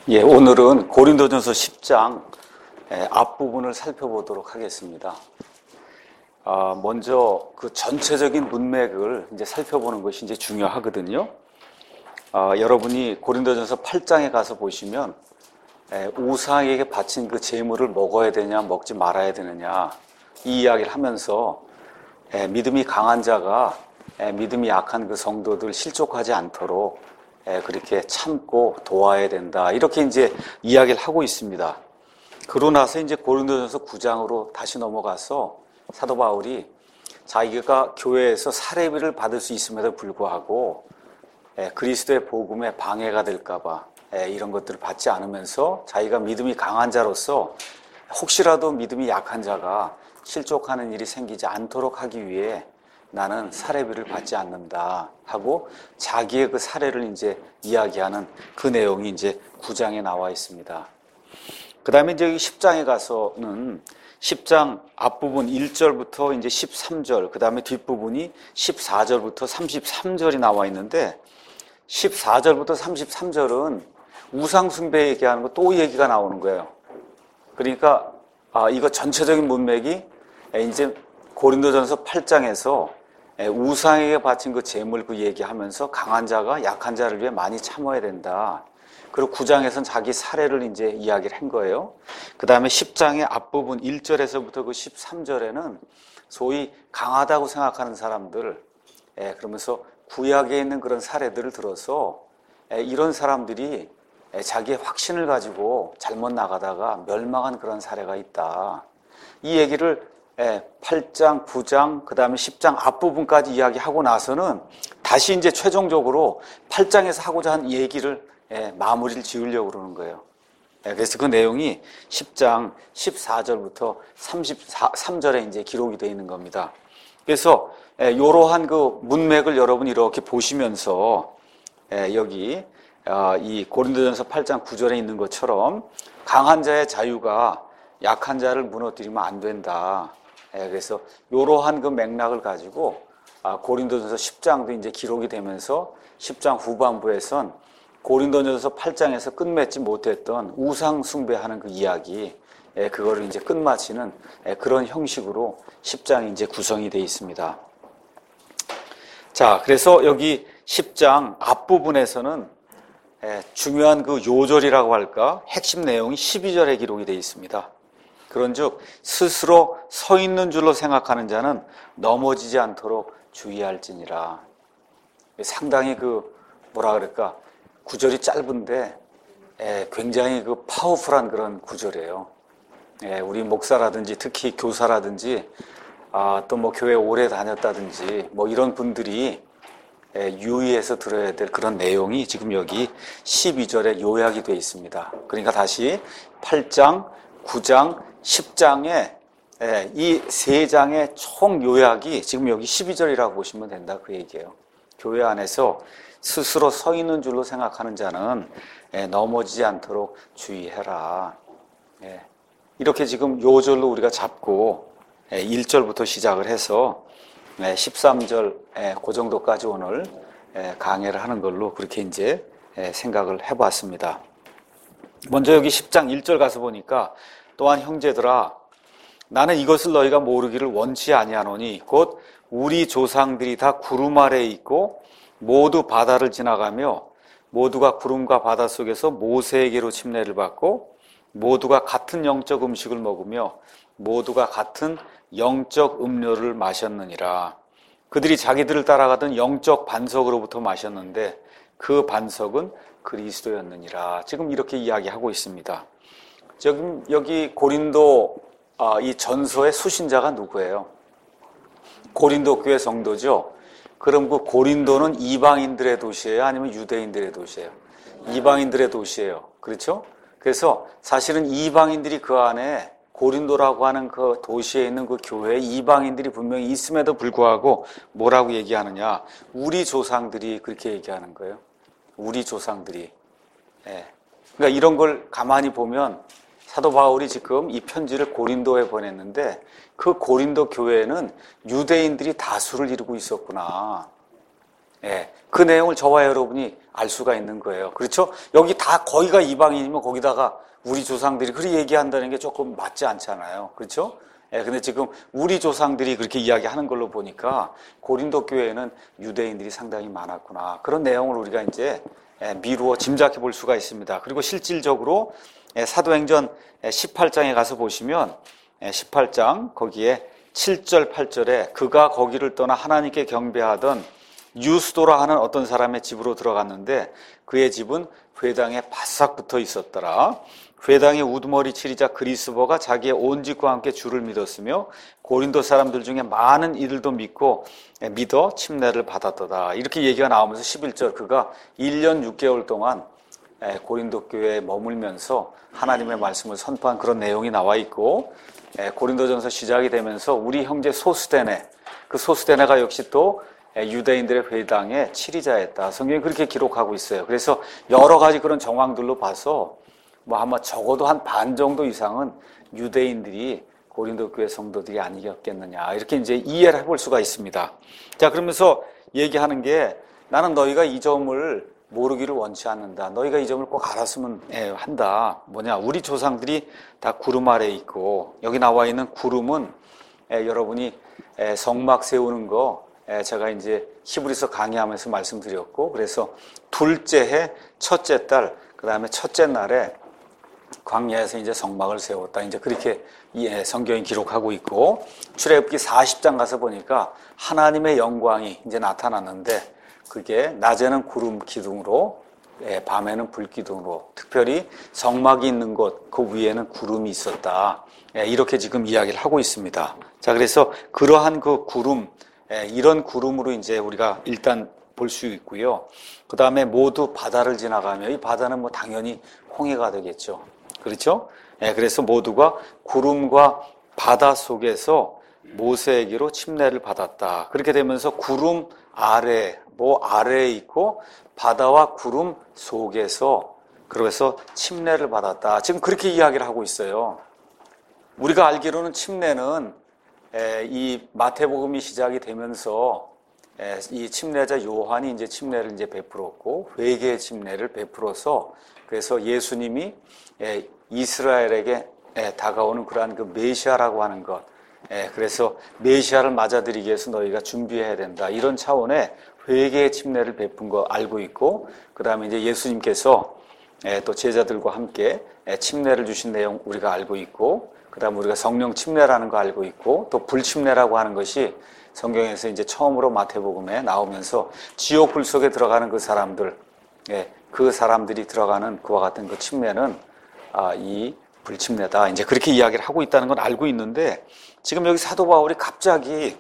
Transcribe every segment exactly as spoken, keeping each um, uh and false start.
예, 오늘은 고린도전서 십 장 앞부분을 살펴보도록 하겠습니다. 아, 먼저 그 전체적인 문맥을 이제 살펴보는 것이 이제 중요하거든요. 아, 여러분이 고린도전서 팔 장에 가서 보시면 에, 우상에게 바친 그 제물을 먹어야 되냐, 먹지 말아야 되느냐 이 이야기를 하면서 에, 믿음이 강한 자가 에, 믿음이 약한 그 성도들 실족하지 않도록 에, 그렇게 참고 도와야 된다. 이렇게 이제 이야기를 하고 있습니다. 그러고 나서 이제 고린도전서 구 장으로 다시 넘어가서 사도 바울이 자기가 교회에서 사례비를 받을 수 있음에도 불구하고 에, 그리스도의 복음에 방해가 될까봐 에, 이런 것들을 받지 않으면서 자기가 믿음이 강한 자로서 혹시라도 믿음이 약한 자가 실족하는 일이 생기지 않도록 하기 위해 나는 사례비를 받지 않는다 하고 자기의 그 사례를 이제 이야기하는 그 내용이 이제 구 장에 나와 있습니다. 그 다음에 이제 십 장에 가서는 십 장 앞부분 일 절부터 이제 십삼 절, 그 다음에 뒷부분이 십사 절부터 삼십삼 절이 나와 있는데 십사 절부터 삼십삼 절은 우상숭배 얘기하는 거 또 얘기가 나오는 거예요. 그러니까 아, 이거 전체적인 문맥이 이제 고린도전서 팔 장에서 우상에게 바친 그 재물 그 얘기하면서 강한 자가 약한 자를 위해 많이 참아야 된다. 그리고 구 장에서는 자기 사례를 이제 이야기를 한 거예요. 그 다음에 십 장의 앞부분 일 절에서부터 그 십삼 절에는 소위 강하다고 생각하는 사람들, 그러면서 구약에 있는 그런 사례들을 들어서 이런 사람들이 자기의 확신을 가지고 잘못 나가다가 멸망한 그런 사례가 있다. 이 얘기를 팔 장, 구 장, 그 다음에 십 장 앞부분까지 이야기하고 나서는 다시 이제 최종적으로 팔 장에서 하고자 한 얘기를 마무리를 지으려고 그러는 거예요. 그래서 그 내용이 십 장 십사 절부터 삼십삼 절에 이제 기록이 되어 있는 겁니다. 그래서 이러한 그 문맥을 여러분이 이렇게 보시면서 여기 이 고린도전서 팔 장 구 절에 있는 것처럼 강한 자의 자유가 약한 자를 무너뜨리면 안 된다. 그래서 이러한 그 맥락을 가지고 고린도전서 십 장도 이제 기록이 되면서 십 장 후반부에선 고린도전서 팔 장에서 끝맺지 못했던 우상 숭배하는 그 이야기, 그거를 이제 끝마치는 그런 형식으로 십 장이 이제 구성이 되어 있습니다. 자, 그래서 여기 십 장 앞부분에서는 중요한 그 요절이라고 할까, 핵심 내용이 십이 절에 기록이 되어 있습니다. 그런즉 스스로 서 있는 줄로 생각하는 자는 넘어지지 않도록 주의할지니라. 상당히 그 뭐라 그럴까, 구절이 짧은데 굉장히 그 파워풀한 그런 구절이에요. 우리 목사라든지 특히 교사라든지 아, 또 뭐 교회 오래 다녔다든지 뭐 이런 분들이 유의해서 들어야 될 그런 내용이 지금 여기 십이 절에 요약이 되어 있습니다. 그러니까 다시 팔 장, 구 장, 십 장에 이 세 장의 총 요약이 지금 여기 십이 절이라고 보시면 된다 그 얘기예요. 교회 안에서 스스로 서 있는 줄로 생각하는 자는 넘어지지 않도록 주의해라. 이렇게 지금 요절로 우리가 잡고 일 절부터 시작을 해서 십삼 절 그 정도까지 오늘 강의를 하는 걸로 그렇게 이제 생각을 해봤습니다. 먼저 여기 십 장 일 절 가서 보니까 또한 형제들아 나는 이것을 너희가 모르기를 원치 아니하노니 곧 우리 조상들이 다 구름 아래에 있고 모두 바다를 지나가며 모두가 구름과 바다 속에서 모세에게로 침례를 받고 모두가 같은 영적 음식을 먹으며 모두가 같은 영적 음료를 마셨느니라. 그들이 자기들을 따라가던 영적 반석으로부터 마셨는데 그 반석은 그리스도였느니라. 지금 이렇게 이야기하고 있습니다. 지금 여기 고린도 이 전서의 수신자가 누구예요? 고린도 교회 성도죠. 그럼 그 고린도는 이방인들의 도시예요? 아니면 유대인들의 도시예요? 이방인들의 도시예요. 그렇죠? 그래서 사실은 이방인들이 그 안에 고린도라고 하는 그 도시에 있는 그 교회에 이방인들이 분명히 있음에도 불구하고 뭐라고 얘기하느냐? 우리 조상들이 그렇게 얘기하는 거예요. 우리 조상들이. 예. 그러니까 이런 걸 가만히 보면 사도 바울이 지금 이 편지를 고린도에 보냈는데 그 고린도 교회에는 유대인들이 다수를 이루고 있었구나. 예, 그 내용을 저와 여러분이 알 수가 있는 거예요. 그렇죠? 여기 다 거기가 이방인이면 거기다가 우리 조상들이 그렇게 얘기한다는 게 조금 맞지 않잖아요. 그렇죠? 예, 근데 지금 우리 조상들이 그렇게 이야기하는 걸로 보니까 고린도 교회에는 유대인들이 상당히 많았구나. 그런 내용을 우리가 이제 미루어 짐작해 볼 수가 있습니다. 그리고 실질적으로 사도행전 십팔 장에 가서 보시면 십팔 장 거기에 칠 절 팔 절에 그가 거기를 떠나 하나님께 경배하던 유스도라 하는 어떤 사람의 집으로 들어갔는데 그의 집은 회당에 바싹 붙어 있었더라. 회당의 우두머리 치리자 그리스보가 자기의 온 집과 함께 주를 믿었으며 고린도 사람들 중에 많은 이들도 믿고 믿어 침례를 받았더라. 이렇게 얘기가 나오면서 십일 절 그가 일 년 육 개월 동안 고린도 교회에 머물면서 하나님의 말씀을 선포한 그런 내용이 나와 있고, 고린도전서 시작이 되면서 우리 형제 소스데네, 그 소스데네가 역시 또 유대인들의 회당의 치리자였다. 성경이 그렇게 기록하고 있어요. 그래서 여러 가지 그런 정황들로 봐서 뭐 아마 적어도 한 반 정도 이상은 유대인들이 고린도 교회 성도들이 아니었겠느냐, 이렇게 이제 이해를 해볼 수가 있습니다. 자, 그러면서 얘기하는 게 나는 너희가 이 점을 모르기를 원치 않는다. 너희가 이 점을 꼭 알았으면 한다. 뭐냐, 우리 조상들이 다 구름 아래에 있고, 여기 나와 있는 구름은 에, 여러분이 에, 성막 세우는 거 에, 제가 이제 히브리서 강의하면서 말씀드렸고, 그래서 둘째 해 첫째 달, 그 다음에 첫째 날에 광야에서 이제 성막을 세웠다. 이제 그렇게 예, 성경이 기록하고 있고, 출애굽기 사십 장 가서 보니까 하나님의 영광이 이제 나타났는데, 그게 낮에는 구름 기둥으로, 예, 밤에는 불 기둥으로, 특별히 성막이 있는 곳, 그 위에는 구름이 있었다. 예, 이렇게 지금 이야기를 하고 있습니다. 자, 그래서 그러한 그 구름, 예, 이런 구름으로 이제 우리가 일단 볼 수 있고요. 그 다음에 모두 바다를 지나가며, 이 바다는 뭐 당연히 홍해가 되겠죠. 그렇죠? 예, 그래서 모두가 구름과 바다 속에서 모세에게로 침례를 받았다. 그렇게 되면서 구름 아래, 뭐 아래에 있고 바다와 구름 속에서, 그래서 침례를 받았다. 지금 그렇게 이야기를 하고 있어요. 우리가 알기로는 침례는 이 마태복음이 시작이 되면서 이 침례자 요한이 이제 침례를 이제 베풀었고, 회개의 침례를 베풀어서, 그래서 예수님이 이스라엘에게 다가오는 그러한 그 메시아라고 하는 것, 그래서 메시아를 맞아들이기 위해서 너희가 준비해야 된다, 이런 차원의 회개의 침례를 베푼 거 알고 있고, 그 다음에 이제 예수님께서 또 제자들과 함께 침례를 주신 내용 우리가 알고 있고, 그 다음에 우리가 성령 침례라는 거 알고 있고, 또 불침례라고 하는 것이 성경에서 이제 처음으로 마태복음에 나오면서 지옥 불 속에 들어가는 그 사람들, 그 사람들이 들어가는 그와 같은 그 침례는 아, 이 불침례다. 이제 그렇게 이야기를 하고 있다는 건 알고 있는데, 지금 여기 사도 바울이 갑자기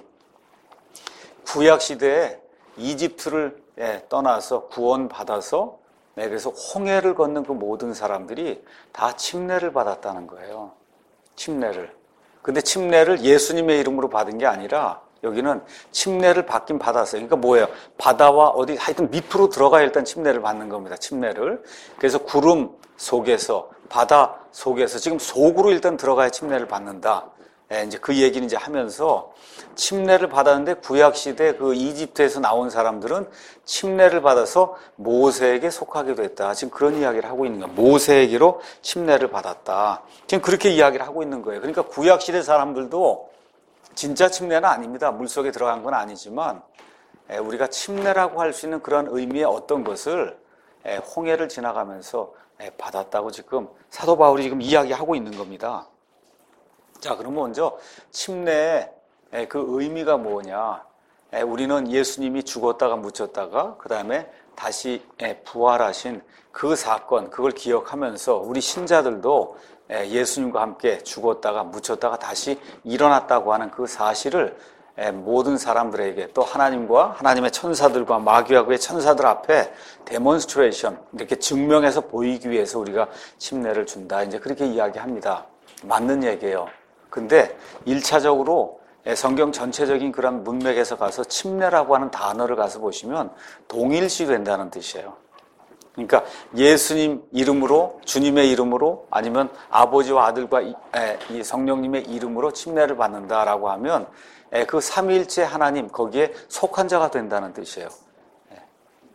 구약 시대에 이집트를 예, 떠나서 구원받아서, 네, 그래서 홍해를 걷는 그 모든 사람들이 다 침례를 받았다는 거예요. 침례를. 근데 침례를 예수님의 이름으로 받은 게 아니라 여기는 침례를 받긴 받았어요. 그러니까 뭐예요? 바다와 어디 하여튼 밑으로 들어가야 일단 침례를 받는 겁니다. 침례를. 그래서 구름 속에서, 바다 속에서, 지금 속으로 일단 들어가야 침례를 받는다. 예, 이제 그 얘기는 이제 하면서 침례를 받았는데, 구약 시대 그 이집트에서 나온 사람들은 침례를 받아서 모세에게 속하게 됐다. 지금 그런 이야기를 하고 있는 거예요. 모세에게로 침례를 받았다. 지금 그렇게 이야기를 하고 있는 거예요. 그러니까 구약 시대 사람들도 진짜 침례는 아닙니다. 물속에 들어간 건 아니지만 우리가 침례라고 할 수 있는 그런 의미의 어떤 것을 홍해를 지나가면서 받았다고 지금 사도 바울이 지금 이야기하고 있는 겁니다. 자, 그럼 먼저 침례의 그 의미가 뭐냐? 우리는 예수님이 죽었다가 묻혔다가 그 다음에 다시 부활하신 그 사건, 그걸 기억하면서 우리 신자들도 예수님과 함께 죽었다가 묻혔다가 다시 일어났다고 하는 그 사실을 모든 사람들에게, 또 하나님과 하나님의 천사들과 마귀하고의 천사들 앞에 데몬스트레이션, 이렇게 증명해서 보이기 위해서 우리가 침례를 준다. 이제 그렇게 이야기합니다. 맞는 얘기예요. 근데 일차적으로 성경 전체적인 그런 문맥에서 가서 침례라고 하는 단어를 가서 보시면 동일시 된다는 뜻이에요. 그러니까 예수님 이름으로, 주님의 이름으로, 아니면 아버지와 아들과 이 성령님의 이름으로 침례를 받는다라고 하면 그 삼위일체 하나님, 거기에 속한 자가 된다는 뜻이에요.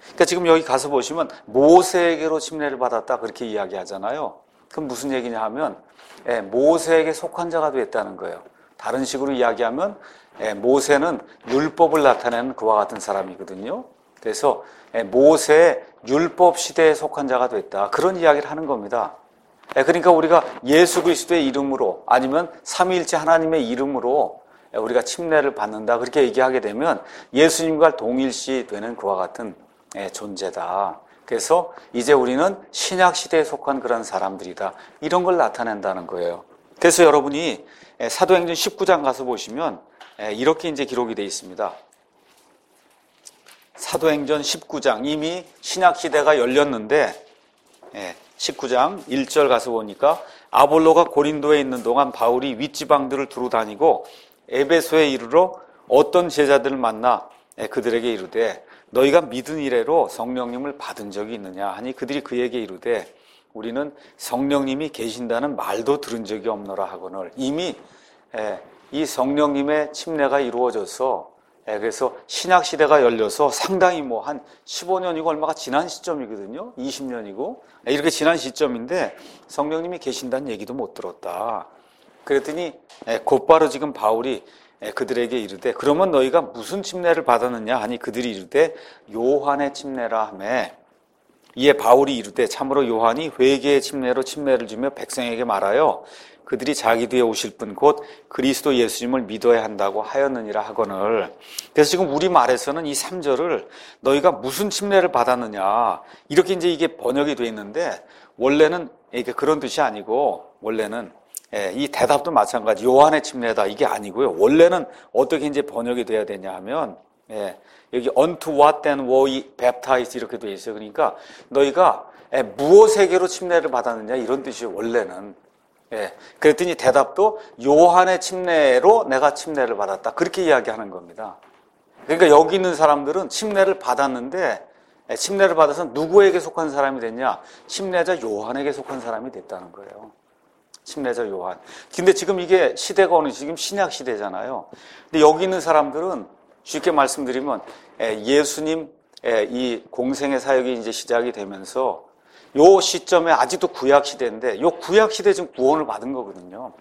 그러니까 지금 여기 가서 보시면 모세에게로 침례를 받았다 그렇게 이야기하잖아요. 그럼 무슨 얘기냐 하면 예, 모세에게 속한 자가 됐다는 거예요. 다른 식으로 이야기하면 예, 모세는 율법을 나타내는 그와 같은 사람이거든요. 그래서 예, 모세의 율법 시대에 속한 자가 됐다. 그런 이야기를 하는 겁니다. 예, 그러니까 우리가 예수 그리스도의 이름으로 아니면 삼위일체 하나님의 이름으로 예, 우리가 침례를 받는다 그렇게 얘기하게 되면 예수님과 동일시 되는 그와 같은 예, 존재다. 그래서 이제 우리는 신약 시대에 속한 그런 사람들이다. 이런 걸 나타낸다는 거예요. 그래서 여러분이 사도행전 십구 장 가서 보시면 이렇게 이제 기록이 되어 있습니다. 사도행전 십구 장 이미 신약 시대가 열렸는데 십구 장 일 절 가서 보니까 아볼로가 고린도에 있는 동안 바울이 윗지방들을 두루 다니고 에베소에 이르러 어떤 제자들을 만나 그들에게 이르되 너희가 믿은 이래로 성령님을 받은 적이 있느냐 하니 그들이 그에게 이르되 우리는 성령님이 계신다는 말도 들은 적이 없노라 하거늘. 이미 이 성령님의 침례가 이루어져서 그래서 신약 시대가 열려서 상당히 뭐 한 십오 년이고 얼마가 지난 시점이거든요. 이십 년이고 이렇게 지난 시점인데 성령님이 계신다는 얘기도 못 들었다. 그랬더니 곧바로 지금 바울이 그들에게 이르되 그러면 너희가 무슨 침례를 받았느냐 하니 그들이 이르되 요한의 침례라 하며 이에 바울이 이르되 참으로 요한이 회개의 침례로 침례를 주며 백성에게 말하여 그들이 자기 뒤에 오실 분 곧 그리스도 예수님을 믿어야 한다고 하였느니라 하거늘. 그래서 지금 우리 말에서는 이 삼 절을 너희가 무슨 침례를 받았느냐 이렇게 이제 이게 번역이 되어 있는데 원래는 이게 그런 뜻이 아니고 원래는 예, 이 대답도 마찬가지. 요한의 침례다 이게 아니고요. 원래는 어떻게 이제 번역이 돼야 되냐 하면 예, 여기 unto what then were ye baptized 이렇게 되어 있어요. 그러니까 너희가 예, 무엇에게로 침례를 받았느냐 이런 뜻이에요. 원래는. 예, 그랬더니 대답도 요한의 침례로 내가 침례를 받았다 그렇게 이야기하는 겁니다. 그러니까 여기 있는 사람들은 침례를 받았는데 예, 침례를 받아서 누구에게 속한 사람이 됐냐? 침례자 요한에게 속한 사람이 됐다는 거예요. 침례자 요한. 근데 지금 이게 시대가 어느 지금 신약 시대잖아요. 근데 여기 있는 사람들은 쉽게 말씀드리면 예수님 이 공생의 사역이 이제 시작이 되면서 요 시점에 아직도 구약 시대인데 요 구약 시대 지금 구원을 받은 거거든요.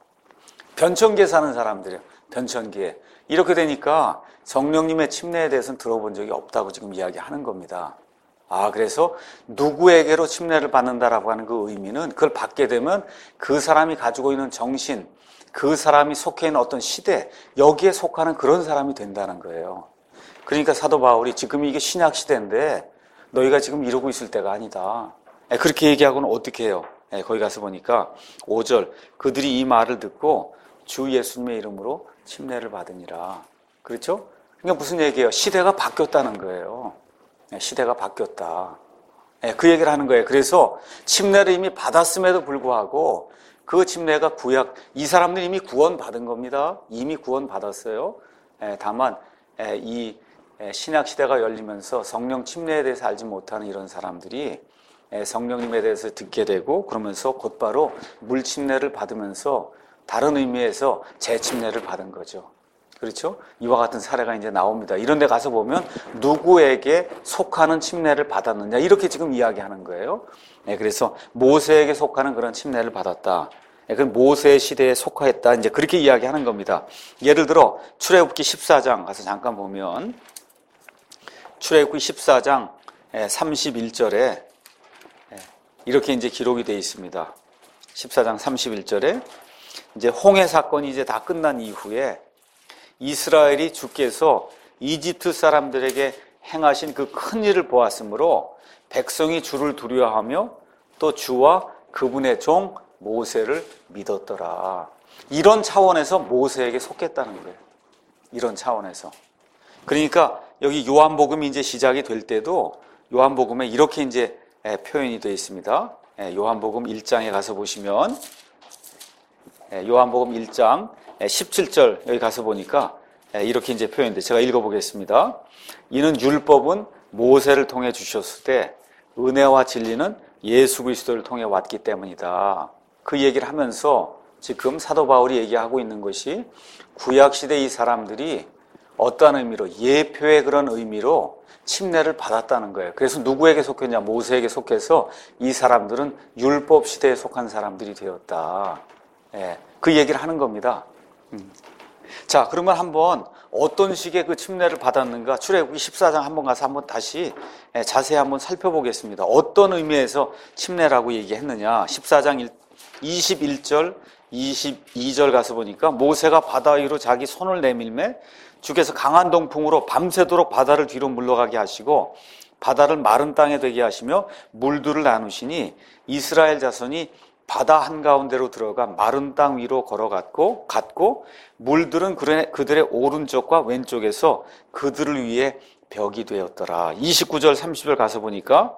변천기에 사는 사람들이에요. 변천기에. 이렇게 되니까 성령님의 침례에 대해서는 들어본 적이 없다고 지금 이야기하는 겁니다. 아, 그래서 누구에게로 침례를 받는다라고 하는 그 의미는 그걸 받게 되면 그 사람이 가지고 있는 정신, 그 사람이 속해 있는 어떤 시대, 여기에 속하는 그런 사람이 된다는 거예요. 그러니까 사도 바울이 지금 이게 신약 시대인데 너희가 지금 이러고 있을 때가 아니다. 그렇게 얘기하고는 어떻게 해요? 거기 가서 보니까 오 절 그들이 이 말을 듣고 주 예수님의 이름으로 침례를 받으니라. 그렇죠? 그러니까 무슨 얘기예요? 시대가 바뀌었다는 거예요. 시대가 바뀌었다. 그 얘기를 하는 거예요. 그래서 침례를 이미 받았음에도 불구하고 그 침례가 구약, 이 사람들이 이미 구원받은 겁니다. 이미 구원받았어요. 다만 이 신약 시대가 열리면서 성령 침례에 대해서 알지 못하는 이런 사람들이 성령님에 대해서 듣게 되고 그러면서 곧바로 물 침례를 받으면서 다른 의미에서 재 침례를 받은 거죠. 그렇죠? 이와 같은 사례가 이제 나옵니다. 이런 데 가서 보면 누구에게 속하는 침례를 받았느냐 이렇게 지금 이야기하는 거예요. 네, 그래서 모세에게 속하는 그런 침례를 받았다. 네, 그 모세의 시대에 속하였다. 이제 그렇게 이야기하는 겁니다. 예를 들어 출애굽기 십사 장 가서 잠깐 보면 출애굽기 십사 장 삼십일 절에 이렇게 이제 기록이 되어 있습니다. 십사 장 삼십일 절에 이제 홍해 사건이 이제 다 끝난 이후에 이스라엘이 주께서 이집트 사람들에게 행하신 그 큰 일을 보았으므로 백성이 주를 두려워하며 또 주와 그분의 종 모세를 믿었더라. 이런 차원에서 모세에게 속했다는 거예요. 이런 차원에서. 그러니까 여기 요한복음이 이제 시작이 될 때도 요한복음에 이렇게 이제 표현이 되어 있습니다. 요한복음 일 장에 가서 보시면 요한복음 일 장 십칠 절 여기 가서 보니까 이렇게 이제 표현돼. 제가 읽어보겠습니다. 이는 율법은 모세를 통해 주셨을 때 은혜와 진리는 예수 그리스도를 통해 왔기 때문이다. 그 얘기를 하면서 지금 사도 바울이 얘기하고 있는 것이 구약 시대 이 사람들이 어떠한 의미로? 예표의 그런 의미로 침례를 받았다는 거예요. 그래서 누구에게 속했냐? 모세에게 속해서 이 사람들은 율법 시대에 속한 사람들이 되었다. 예, 그 얘기를 하는 겁니다. 음. 자, 그러면 한번 어떤 식의 그 침례를 받았는가? 출애굽기 십사 장 한번 가서 한번 다시 자세히 한번 살펴보겠습니다. 어떤 의미에서 침례라고 얘기했느냐? 십사 장 이십일 절, 이십이 절 가서 보니까 모세가 바다 위로 자기 손을 내밀매 주께서 강한 동풍으로 밤새도록 바다를 뒤로 물러가게 하시고 바다를 마른 땅에 되게 하시며 물들을 나누시니 이스라엘 자손이 바다 한가운데로 들어가 마른 땅 위로 걸어갔고 갔고 물들은 그들의 오른쪽과 왼쪽에서 그들을 위해 벽이 되었더라. 이십구 절 삼십 절 가서 보니까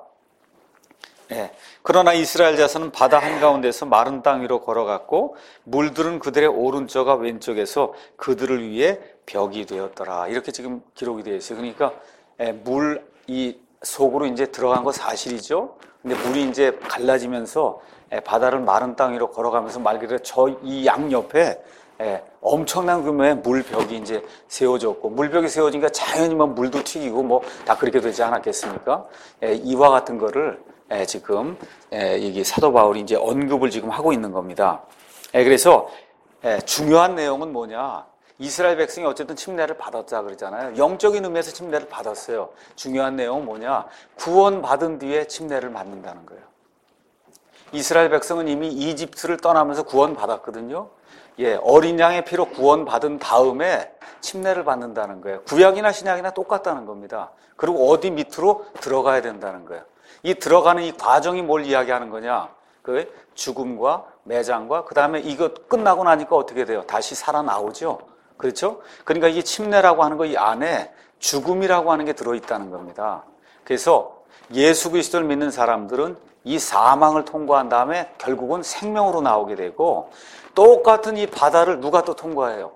예, 그러나 이스라엘 자손은 바다 한가운데서 마른 땅 위로 걸어갔고 물들은 그들의 오른쪽과 왼쪽에서 그들을 위해 벽이 되었더라. 이렇게 지금 기록이 되어 있어요. 그러니까 예, 물 이 속으로 이제 들어간 거 사실이죠. 근데 물이 이제 갈라지면서 예, 바다를 마른 땅 위로 걸어가면서 말 그대로 저 이 양옆에 예, 엄청난 규모의 물벽이 이제 세워졌고 물벽이 세워지니까 자연히 뭐 물도 튀기고 뭐 다 그렇게 되지 않았겠습니까? 예, 이와 같은 거를 예, 지금 예, 여기 사도 바울이 이제 언급을 지금 하고 있는 겁니다. 예, 그래서 예, 중요한 내용은 뭐냐? 이스라엘 백성이 어쨌든 침례를 받았자 그러잖아요. 영적인 의미에서 침례를 받았어요. 중요한 내용은 뭐냐? 구원받은 뒤에 침례를 받는다는 거예요. 이스라엘 백성은 이미 이집트를 떠나면서 구원받았거든요. 예, 어린 양의 피로 구원받은 다음에 침례를 받는다는 거예요. 구약이나 신약이나 똑같다는 겁니다. 그리고 어디 밑으로 들어가야 된다는 거예요. 이 들어가는 이 과정이 뭘 이야기하는 거냐? 그 죽음과 매장과 그 다음에 이거 끝나고 나니까 어떻게 돼요? 다시 살아나오죠. 그렇죠? 그러니까 이게 침례라고 하는 거 이 안에 죽음이라고 하는 게 들어있다는 겁니다. 그래서 예수 그리스도를 믿는 사람들은 이 사망을 통과한 다음에 결국은 생명으로 나오게 되고 똑같은 이 바다를 누가 또 통과해요?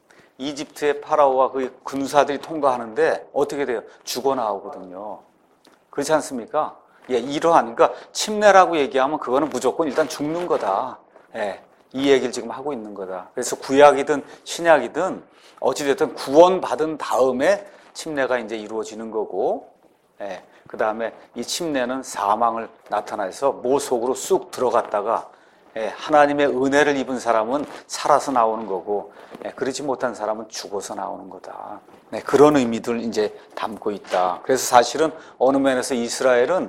이집트의 파라오와 그 군사들이 통과하는데 어떻게 돼요? 죽어 나오거든요. 그렇지 않습니까? 예, 이러한, 그러니까 침례라고 얘기하면 그거는 무조건 일단 죽는 거다. 예, 이 얘기를 지금 하고 있는 거다. 그래서 구약이든 신약이든 어찌됐든 구원받은 다음에 침례가 이제 이루어지는 거고, 예, 그 다음에 이 침례는 사망을 나타내서 모 속으로 쑥 들어갔다가 예, 하나님의 은혜를 입은 사람은 살아서 나오는 거고, 예, 그렇지 못한 사람은 죽어서 나오는 거다. 네, 그런 의미들 이제 담고 있다. 그래서 사실은 어느 면에서 이스라엘은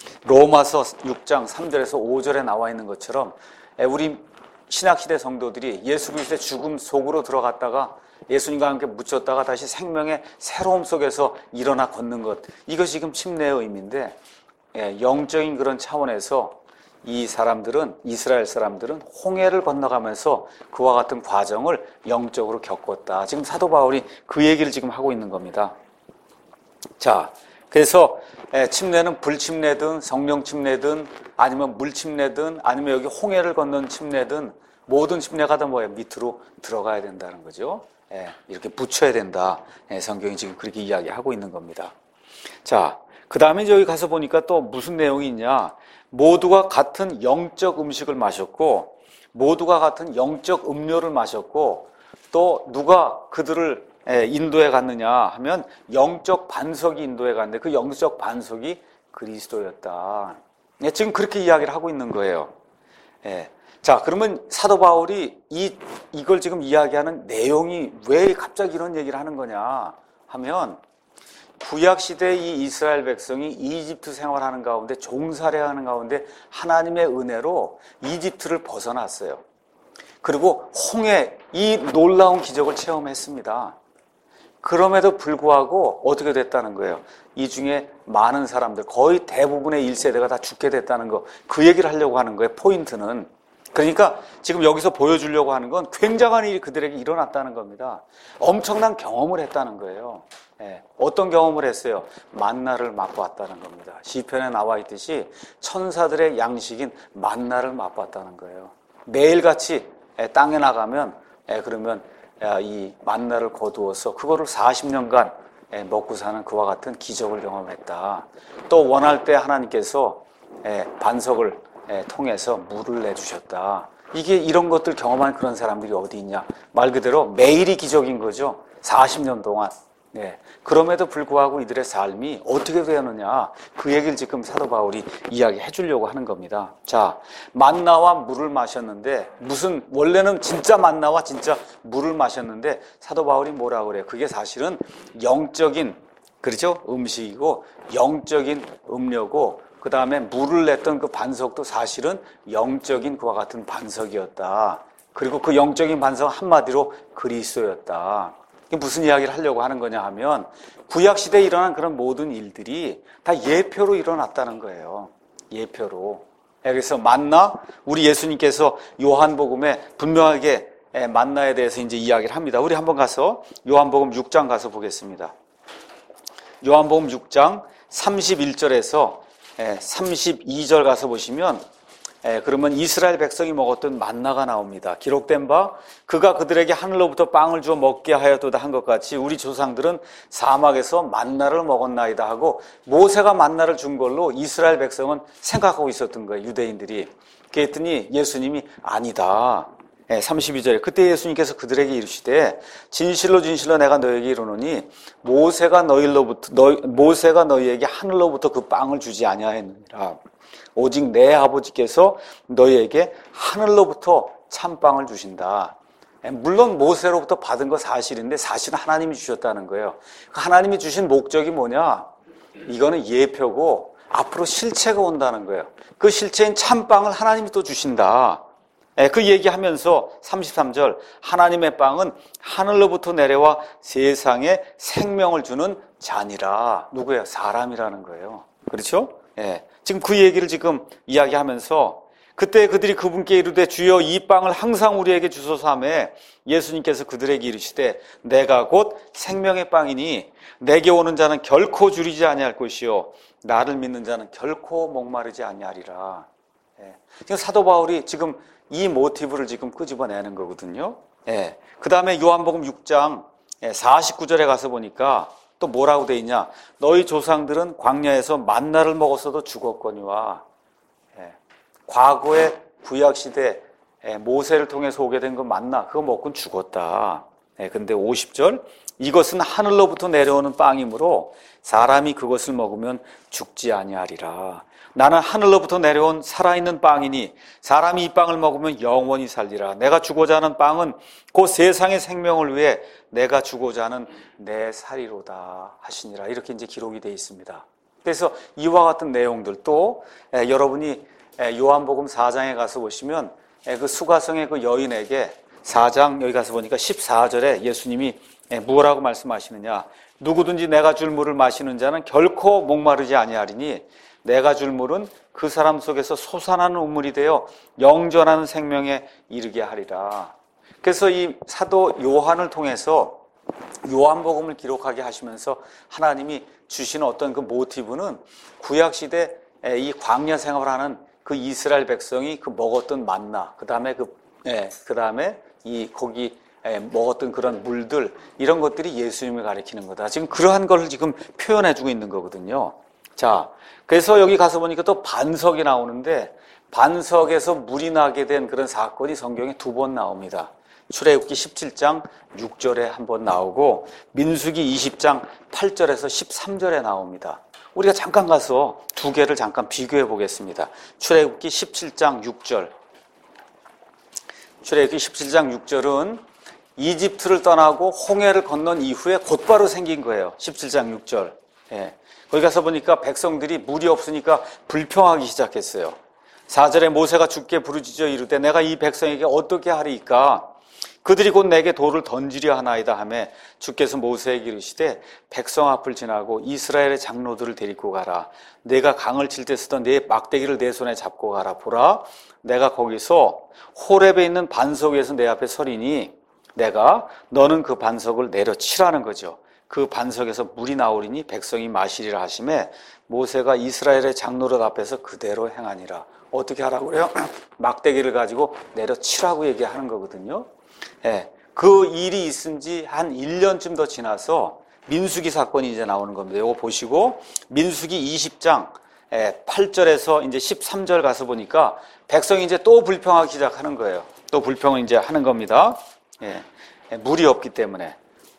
로마서 육 장 삼 절에서 오 절에 나와 있는 것처럼 예, 우리 신약시대 성도들이 예수 그리스도의 죽음 속으로 들어갔다가 예수님과 함께 묻혔다가 다시 생명의 새로움 속에서 일어나 걷는 것, 이것이 지금 침례의 의미인데 예, 영적인 그런 차원에서 이 사람들은, 이스라엘 사람들은 홍해를 건너가면서 그와 같은 과정을 영적으로 겪었다. 지금 사도 바울이 그 얘기를 지금 하고 있는 겁니다. 자, 그래서 침례는 불침례든 성령 침례든 아니면 물 침례든 아니면 여기 홍해를 건넌 침례든 모든 침례가 다 뭐예요? 밑으로 들어가야 된다는 거죠. 이렇게 붙여야 된다. 성경이 지금 그렇게 이야기하고 있는 겁니다. 자, 그 다음에 여기 가서 보니까 또 무슨 내용이 있냐? 모두가 같은 영적 음식을 마셨고 모두가 같은 영적 음료를 마셨고 또 누가 그들을 인도에 갔느냐 하면 영적 반석이 인도에 갔는데 그 영적 반석이 그리스도였다. 지금 그렇게 이야기를 하고 있는 거예요. 자, 그러면 사도 바울이 이, 이걸 지금 이야기하는 내용이 왜 갑자기 이런 얘기를 하는 거냐 하면 구약시대의 이 이스라엘 백성이 이집트 생활하는 가운데 종살이하는 가운데 하나님의 은혜로 이집트를 벗어났어요. 그리고 홍해 이 놀라운 기적을 체험했습니다. 그럼에도 불구하고 어떻게 됐다는 거예요? 이 중에 많은 사람들 거의 대부분의 일 세대가 다 죽게 됐다는 거, 그 얘기를 하려고 하는 거예요. 포인트는. 그러니까 지금 여기서 보여주려고 하는 건 굉장한 일이 그들에게 일어났다는 겁니다. 엄청난 경험을 했다는 거예요. 예, 어떤 경험을 했어요? 만나를 맛보았다는 겁니다. 시편에 나와 있듯이 천사들의 양식인 만나를 맛보았다는 거예요. 매일같이 땅에 나가면 그러면 이 만나를 거두어서 그거를 사십 년간 먹고 사는 그와 같은 기적을 경험했다. 또 원할 때 하나님께서 반석을 통해서 물을 내주셨다. 이게 이런 것들 경험한 그런 사람들이 어디 있냐? 말 그대로 매일이 기적인 거죠. 사십 년 동안. 네. 그럼에도 불구하고 이들의 삶이 어떻게 되었느냐, 그 얘기를 지금 사도 바울이 이야기해 주려고 하는 겁니다. 자, 만나와 물을 마셨는데, 무슨 원래는 진짜 만나와 진짜 물을 마셨는데 사도 바울이 뭐라고 그래요? 그게 사실은 영적인, 그렇죠? 음식이고 영적인 음료고, 그 다음에 물을 냈던 그 반석도 사실은 영적인 그와 같은 반석이었다. 그리고 그 영적인 반석은 한마디로 그리스도였다. 이게 무슨 이야기를 하려고 하는 거냐 하면, 구약시대에 일어난 그런 모든 일들이 다 예표로 일어났다는 거예요. 예표로. 그래서 만나, 우리 예수님께서 요한복음에 분명하게 만나에 대해서 이제 이야기를 합니다. 우리 한번 가서 요한복음 육 장 가서 보겠습니다. 요한복음 육 장 삼십일 절에서 삼십이 절 가서 보시면, 예, 그러면 이스라엘 백성이 먹었던 만나가 나옵니다. 기록된 바 그가 그들에게 하늘로부터 빵을 주어 먹게 하였도다 한 것 같이 우리 조상들은 사막에서 만나를 먹었나이다 하고, 모세가 만나를 준 걸로 이스라엘 백성은 생각하고 있었던 거예요, 유대인들이. 그랬더니 예수님이 아니다. 예, 삼십이 절에 그때 예수님께서 그들에게 이르시되 진실로 진실로 내가 너에게 이르노니 모세가 너희로부터 너, 모세가 너희에게 하늘로부터 그 빵을 주지 아니하였느니라. 오직 내 아버지께서 너희에게 하늘로부터 참빵을 주신다. 물론 모세로부터 받은 거 사실인데 사실은 하나님이 주셨다는 거예요. 하나님이 주신 목적이 뭐냐? 이거는 예표고 앞으로 실체가 온다는 거예요. 그 실체인 참빵을 하나님이 또 주신다. 그 얘기하면서 삼십삼 절, 하나님의 빵은 하늘로부터 내려와 세상에 생명을 주는 잔이라. 누구예요? 사람이라는 거예요. 그렇죠? 예. 지금 그 얘기를 지금 이야기하면서, 그때 그들이 그분께 이르되 주여 이 빵을 항상 우리에게 주소서 하매 예수님께서 그들에게 이르시되 내가 곧 생명의 빵이니 내게 오는 자는 결코 줄이지 아니할 것이요 나를 믿는 자는 결코 목마르지 아니하리라. 예. 지금 사도 바울이 지금 이 모티브를 지금 끄집어내는 거거든요. 예. 그 다음에 요한복음 육 장 사십구 절에 가서 보니까 또 뭐라고 돼 있냐? 너희 조상들은 광야에서 만나를 먹었어도 죽었거니와. 예. 과거의 구약시대 모세를 통해서 오게 된 그 만나, 그거 먹고는 죽었다. 예. 근데 오십 절, 이것은 하늘로부터 내려오는 빵이므로 사람이 그것을 먹으면 죽지 아니하리라. 나는 하늘로부터 내려온 살아있는 빵이니 사람이 이 빵을 먹으면 영원히 살리라. 내가 주고자 하는 빵은 곧 세상의 생명을 위해 내가 주고자 하는 내 살이로다 하시니라. 이렇게 이제 기록이 되어 있습니다. 그래서 이와 같은 내용들, 또 에, 여러분이 에, 요한복음 사 장에 가서 보시면 에, 그 수가성의 그 여인에게 사 장 여기 가서 보니까 십사 절에 예수님이 에, 뭐라고 말씀하시느냐? 누구든지 내가 줄 물을 마시는 자는 결코 목마르지 아니하리니 내가 줄 물은 그 사람 속에서 솟아나는 우물이 되어 영전하는 생명에 이르게 하리라. 그래서 이 사도 요한을 통해서 요한복음을 기록하게 하시면서 하나님이 주시는 어떤 그 모티브는 구약시대 이 광야 생활을 하는 그 이스라엘 백성이 그 먹었던 만나, 그 다음에 그, 예, 그 다음에 이 거기 예, 먹었던 그런 물들, 이런 것들이 예수님을 가리키는 거다. 지금 그러한 걸 지금 표현해주고 있는 거거든요. 자, 그래서 여기 가서 보니까 또 반석이 나오는데, 반석에서 물이 나게 된 그런 사건이 성경에 두 번 나옵니다. 출애굽기 십칠 장 육 절에 한 번 나오고 민수기 이십 장 팔 절에서 십삼 절에 나옵니다. 우리가 잠깐 가서 두 개를 잠깐 비교해 보겠습니다. 출애굽기 십칠 장 육 절. 출애굽기 십칠 장 육 절은 이집트를 떠나고 홍해를 건넌 이후에 곧바로 생긴 거예요. 십칠 장 육 절. 예. 거기 가서 보니까 백성들이 물이 없으니까 불평하기 시작했어요. 사 절에 모세가 주께 부르짖어 이르되 내가 이 백성에게 어떻게 하리이까? 그들이 곧 내게 돌을 던지려 하나이다 하매 주께서 모세에게 이르시되 백성 앞을 지나고 이스라엘의 장로들을 데리고 가라. 내가 강을 칠 때 쓰던 내 막대기를 내 손에 잡고 가라. 보라, 내가 거기서 호렙에 있는 반석 위에서 내 앞에 서리니 내가 너는 그 반석을 내려치라는 거죠. 그 반석에서 물이 나오리니 백성이 마시리라 하시매 모세가 이스라엘의 장로들 앞에서 그대로 행하니라. 어떻게 하라고 그래요? 막대기를 가지고 내려치라고 얘기하는 거거든요. 예, 그 일이 있은 지 한 일 년쯤 더 지나서 민수기 사건이 이제 나오는 겁니다. 이거 보시고 민수기 이십 장 팔 절에서 이제 십삼 절 가서 보니까 백성이 이제 또 불평하기 시작하는 거예요. 또 불평을 이제 하는 겁니다. 예, 물이 없기 때문에.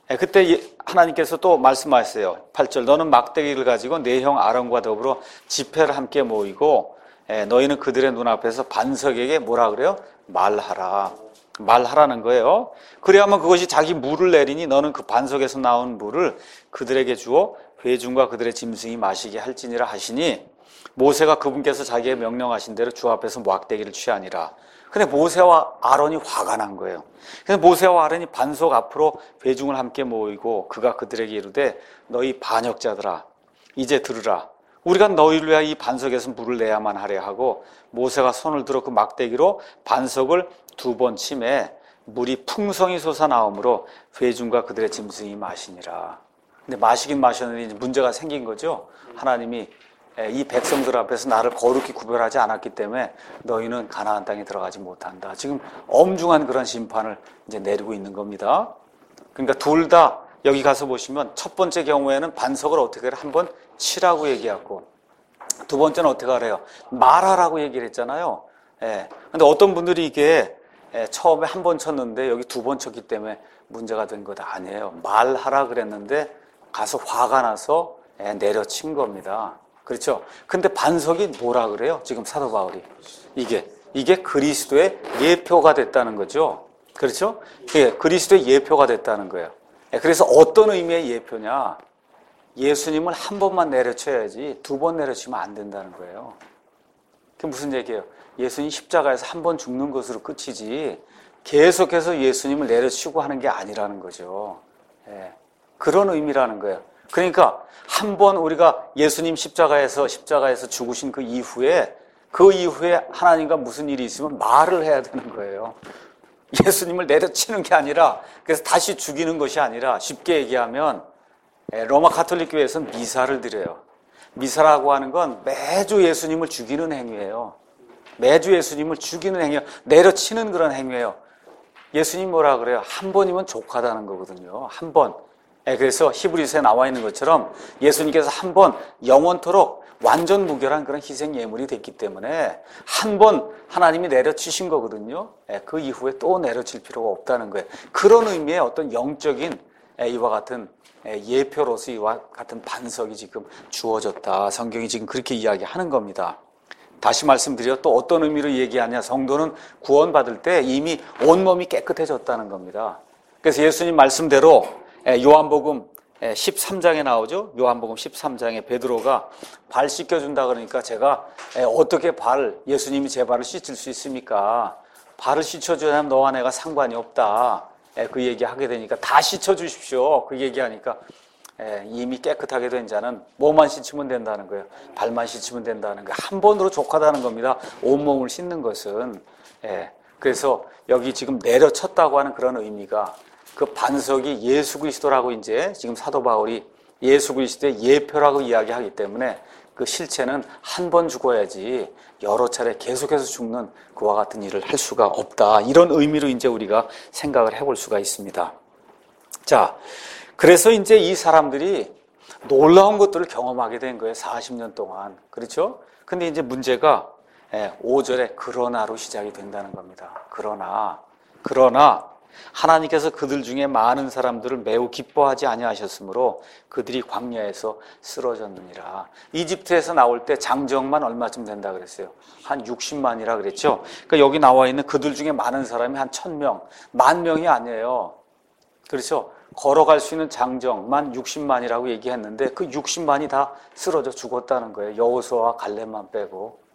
예, 그때 하나님께서 또 말씀하셨어요. 팔 절 너는 막대기를 가지고 내 형 아론과 더불어 집회를 함께 모이고 예, 너희는 그들의 눈앞에서 반석에게 뭐라 그래요? 말하라. 말하라는 거예요. 그래야만 그것이 자기 물을 내리니 너는 그 반석에서 나온 물을 그들에게 주어 회중과 그들의 짐승이 마시게 할지니라 하시니 모세가 그분께서 자기의 명령하신 대로 주 앞에서 막대기를 취하니라. 근데 모세와 아론이 화가 난 거예요. 그래서 모세와 아론이 반석 앞으로 회중을 함께 모이고 그가 그들에게 이르되 너희 반역자들아 이제 들으라. 우리가 너희를 위하여 이 반석에서 물을 내야만 하려 하고 모세가 손을 들어 그 막대기로 반석을 두 번 치매 물이 풍성히 솟아나오므로 회중과 그들의 짐승이 마시니라. 근데 마시긴 마셨는데 이제 문제가 생긴 거죠. 하나님이 이 백성들 앞에서 나를 거룩히 구별하지 않았기 때문에 너희는 가나안 땅에 들어가지 못한다. 지금 엄중한 그런 심판을 이제 내리고 있는 겁니다. 그러니까 둘 다 여기 가서 보시면 첫 번째 경우에는 반석을 어떻게 해라 한번 치라고 얘기하고 두 번째는 어떻게 하래요? 말하라고 얘기를 했잖아요. 예. 근데 어떤 분들이 이게 예, 처음에 한 번 쳤는데 여기 두 번 쳤기 때문에 문제가 된 것 아니에요. 말하라 그랬는데 가서 화가 나서 예, 내려친 겁니다. 그렇죠? 근데 반석이 뭐라 그래요? 지금 사도 바울이 이게 이게 그리스도의 예표가 됐다는 거죠. 그렇죠? 예, 그리스도의 예표가 됐다는 거예요. 예, 그래서 어떤 의미의 예표냐? 예수님을 한 번만 내려쳐야지 두 번 내려치면 안 된다는 거예요. 그게 무슨 얘기예요? 예수님 십자가에서 한 번 죽는 것으로 끝이지 계속해서 예수님을 내려치고 하는 게 아니라는 거죠. 예, 그런 의미라는 거예요. 그러니까 한 번 우리가 예수님 십자가에서 십자가에서 죽으신 그 이후에 그 이후에 하나님과 무슨 일이 있으면 말을 해야 되는 거예요. 예수님을 내려치는 게 아니라 그래서 다시 죽이는 것이 아니라 쉽게 얘기하면 로마 가톨릭 교회에서는 미사를 드려요. 미사라고 하는 건 매주 예수님을 죽이는 행위예요. 매주 예수님을 죽이는 행위예요. 내려치는 그런 행위예요. 예수님 뭐라 그래요? 한 번이면 족하다는 거거든요. 한 번. 그래서 히브리서에 나와 있는 것처럼 예수님께서 한 번 영원토록 완전 무결한 그런 희생 예물이 됐기 때문에 한 번 하나님이 내려치신 거거든요. 그 이후에 또 내려칠 필요가 없다는 거예요. 그런 의미의 어떤 영적인 이와 같은 예표로서 이와 같은 반석이 지금 주어졌다. 성경이 지금 그렇게 이야기하는 겁니다. 다시 말씀드려 또 어떤 의미로 얘기하냐. 성도는 구원받을 때 이미 온몸이 깨끗해졌다는 겁니다. 그래서 예수님 말씀대로 요한복음 십삼 장에 나오죠. 요한복음 십삼 장에 베드로가 발 씻겨준다 그러니까 제가 어떻게 발, 예수님이 제 발을 씻을 수 있습니까? 발을 씻어주냐면 너와 내가 상관이 없다. 그 얘기하게 되니까 다 씻어주십시오. 그 얘기하니까 이미 깨끗하게 된 자는 뭐만 씻으면 된다는 거예요. 발만 씻으면 된다는 거예요. 한 번으로 족하다는 겁니다. 온몸을 씻는 것은. 그래서 여기 지금 내려쳤다고 하는 그런 의미가 그 반석이 예수 그리스도라고 이제 지금 사도 바울이 예수 그리스도의 예표라고 이야기하기 때문에 그 실체는 한 번 죽어야지 여러 차례 계속해서 죽는 그와 같은 일을 할 수가 없다. 이런 의미로 이제 우리가 생각을 해볼 수가 있습니다. 자, 그래서 이제 이 사람들이 놀라운 것들을 경험하게 된 거예요. 사십 년 동안. 그렇죠? 근데 이제 문제가 오 절에 그러나로 시작이 된다는 겁니다. 그러나, 그러나 하나님께서 그들 중에 많은 사람들을 매우 기뻐하지 아니하셨으므로 그들이 광야에서 쓰러졌느니라. 이집트에서 나올 때 장정만 얼마쯤 된다 그랬어요? 한 육십만이라 그랬죠? 그러니까 여기 나와 있는 그들 중에 많은 사람이 한 천 명, 만 명이 아니에요. 그렇죠? 걸어갈 수 있는 장정만 육십만이라고 얘기했는데 그 육십만이 다 쓰러져 죽었다는 거예요. 여호수아와 갈렙만 빼고.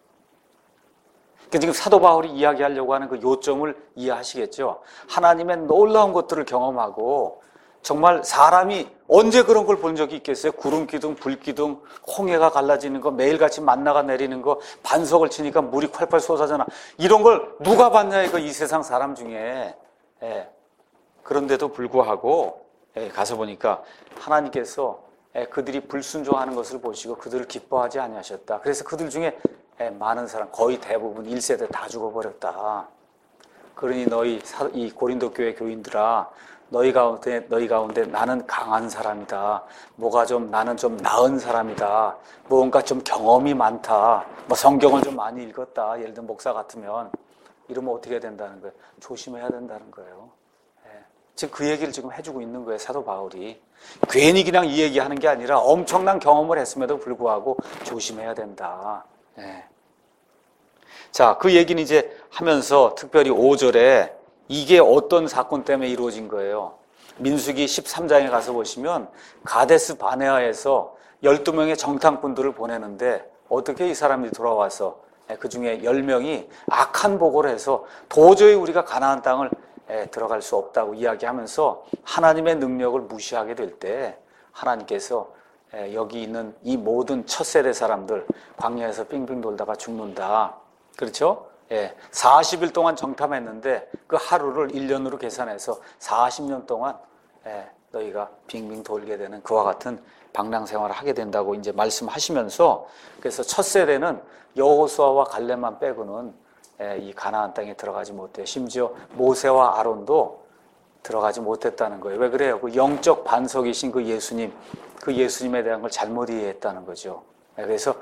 그러니까 지금 사도 바울이 이야기하려고 하는 그 요점을 이해하시겠죠? 하나님의 놀라운 것들을 경험하고 정말 사람이 언제 그런 걸 본 적이 있겠어요? 구름 기둥, 불 기둥, 홍해가 갈라지는 거, 매일같이 만나가 내리는 거, 반석을 치니까 물이 콸콸 쏟아져나. 이런 걸 누가 봤냐 이거 이 세상 사람 중에. 예. 그런데도 불구하고 예, 가서 보니까 하나님께서 예, 그들이 불순종하는 것을 보시고 그들을 기뻐하지 아니하셨다. 그래서 그들 중에 많은 사람, 거의 대부분 일 세대 다 죽어버렸다. 그러니 너희 이 고린도 교회 교인들아, 너희 가운데 너희 가운데 나는 강한 사람이다. 뭐가 좀 나는 좀 나은 사람이다. 뭔가 좀 경험이 많다. 뭐 성경을 좀 많이 읽었다. 예를 들면 목사 같으면 이러면 어떻게 해야 된다는 거예요? 조심해야 된다는 거예요. 지금 그 얘기를 지금 해주고 있는 거예요, 사도 바울이. 괜히 그냥 이 얘기하는 게 아니라 엄청난 경험을 했음에도 불구하고 조심해야 된다. 예. 자, 그 얘기는 이제 하면서 특별히 오 절에 이게 어떤 사건 때문에 이루어진 거예요. 민수기 십삼 장에 가서 보시면 가데스 바네아에서 열두 명의 정탐꾼들을 보내는데 어떻게 이 사람들이 돌아와서 그 중에 열 명이 악한 보고를 해서 도저히 우리가 가나안 땅을 들어갈 수 없다고 이야기하면서 하나님의 능력을 무시하게 될 때 하나님께서 여기 있는 이 모든 첫 세대 사람들 광야에서 빙빙 돌다가 죽는다. 그렇죠? 예, 사십 일 동안 정탐했는데 그 하루를 일 년으로 계산해서 사십 년 동안 예, 너희가 빙빙 돌게 되는 그와 같은 방랑 생활을 하게 된다고 이제 말씀하시면서 그래서 첫 세대는 여호수아와 갈렙만 빼고는 예, 이 가나안 땅에 들어가지 못해요. 심지어 모세와 아론도 들어가지 못했다는 거예요. 왜 그래요? 그 영적 반석이신 그 예수님, 그 예수님에 대한 걸 잘못 이해했다는 거죠. 예, 그래서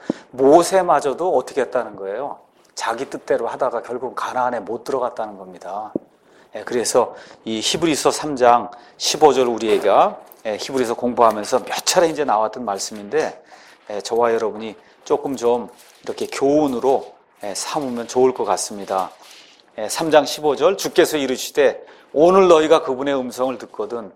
모세마저도 어떻게 했다는 거예요? 자기 뜻대로 하다가 결국 가나안에 못 들어갔다는 겁니다. 예, 그래서 이 히브리서 삼 장 십오 절 우리가 예, 히브리서 공부하면서 몇 차례 이제 나왔던 말씀인데 예, 저와 여러분이 조금 좀 이렇게 교훈으로 예, 삼으면 좋을 것 같습니다. 예, 삼 장 십오 절 주께서 이르시되 오늘 너희가 그분의 음성을 듣거든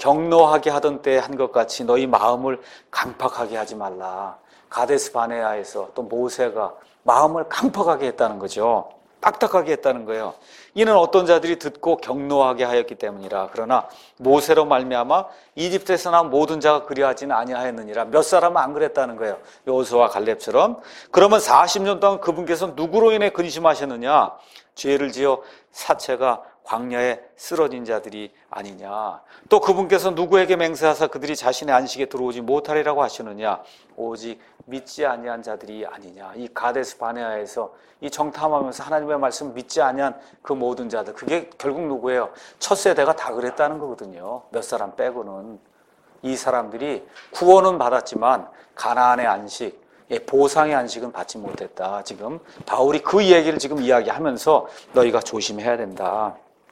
경노하게 하던 때에 한 것 같이 너희 마음을 강팍하게 하지 말라. 가데스 바네아에서 또 모세가 마음을 강팍하게 했다는 거죠. 딱딱하게 했다는 거예요. 이는 어떤 자들이 듣고 경노하게 하였기 때문이라. 그러나 모세로 말미암아 이집트에서 나온 모든 자가 그리하지는 아니하였느니라. 몇 사람은 안 그랬다는 거예요. 여호수아와 갈렙처럼. 그러면 사십 년 동안 그분께서 누구로 인해 근심하셨느냐? 죄를 지어 사체가 광야에 쓰러진 자들이 아니냐. 또 그분께서 누구에게 맹세하사 그들이 자신의 안식에 들어오지 못하리라고 하시느냐. 오직 믿지 아니한 자들이 아니냐. 이 가데스 바네아에서 이 정탐하면서 하나님의 말씀을 믿지 아니한 그 모든 자들, 그게 결국 누구예요? 첫 세대가 다 그랬다는 거거든요. 몇 사람 빼고는. 이 사람들이 구원은 받았지만 가나안의 안식, 보상의 안식은 받지 못했다. 지금 바울이 그 얘기를 지금 이야기하면서 너희가 조심해야 된다.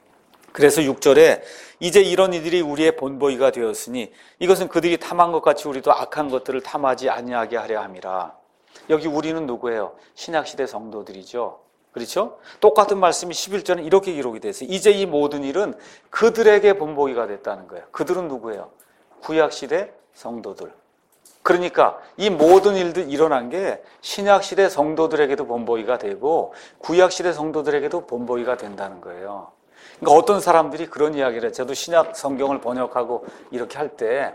그래서 육 절에 이제 이런 이들이 우리의 본보기가 되었으니 이것은 그들이 탐한 것 같이 우리도 악한 것들을 탐하지 아니하게 하려 함이라. 여기 우리는 누구예요? 신약시대 성도들이죠. 그렇죠? 똑같은 말씀이 십일 절에 이렇게 기록이 됐어요. 이제 이 모든 일은 그들에게 본보기가 됐다는 거예요. 그들은 누구예요? 구약시대 성도들. 그러니까 이 모든 일들 일어난 게 신약시대 성도들에게도 본보기가 되고 구약시대 성도들에게도 본보기가 된다는 거예요. 그러니까 어떤 사람들이 그런 이야기를 해요. 저도 신약 성경을 번역하고 이렇게 할 때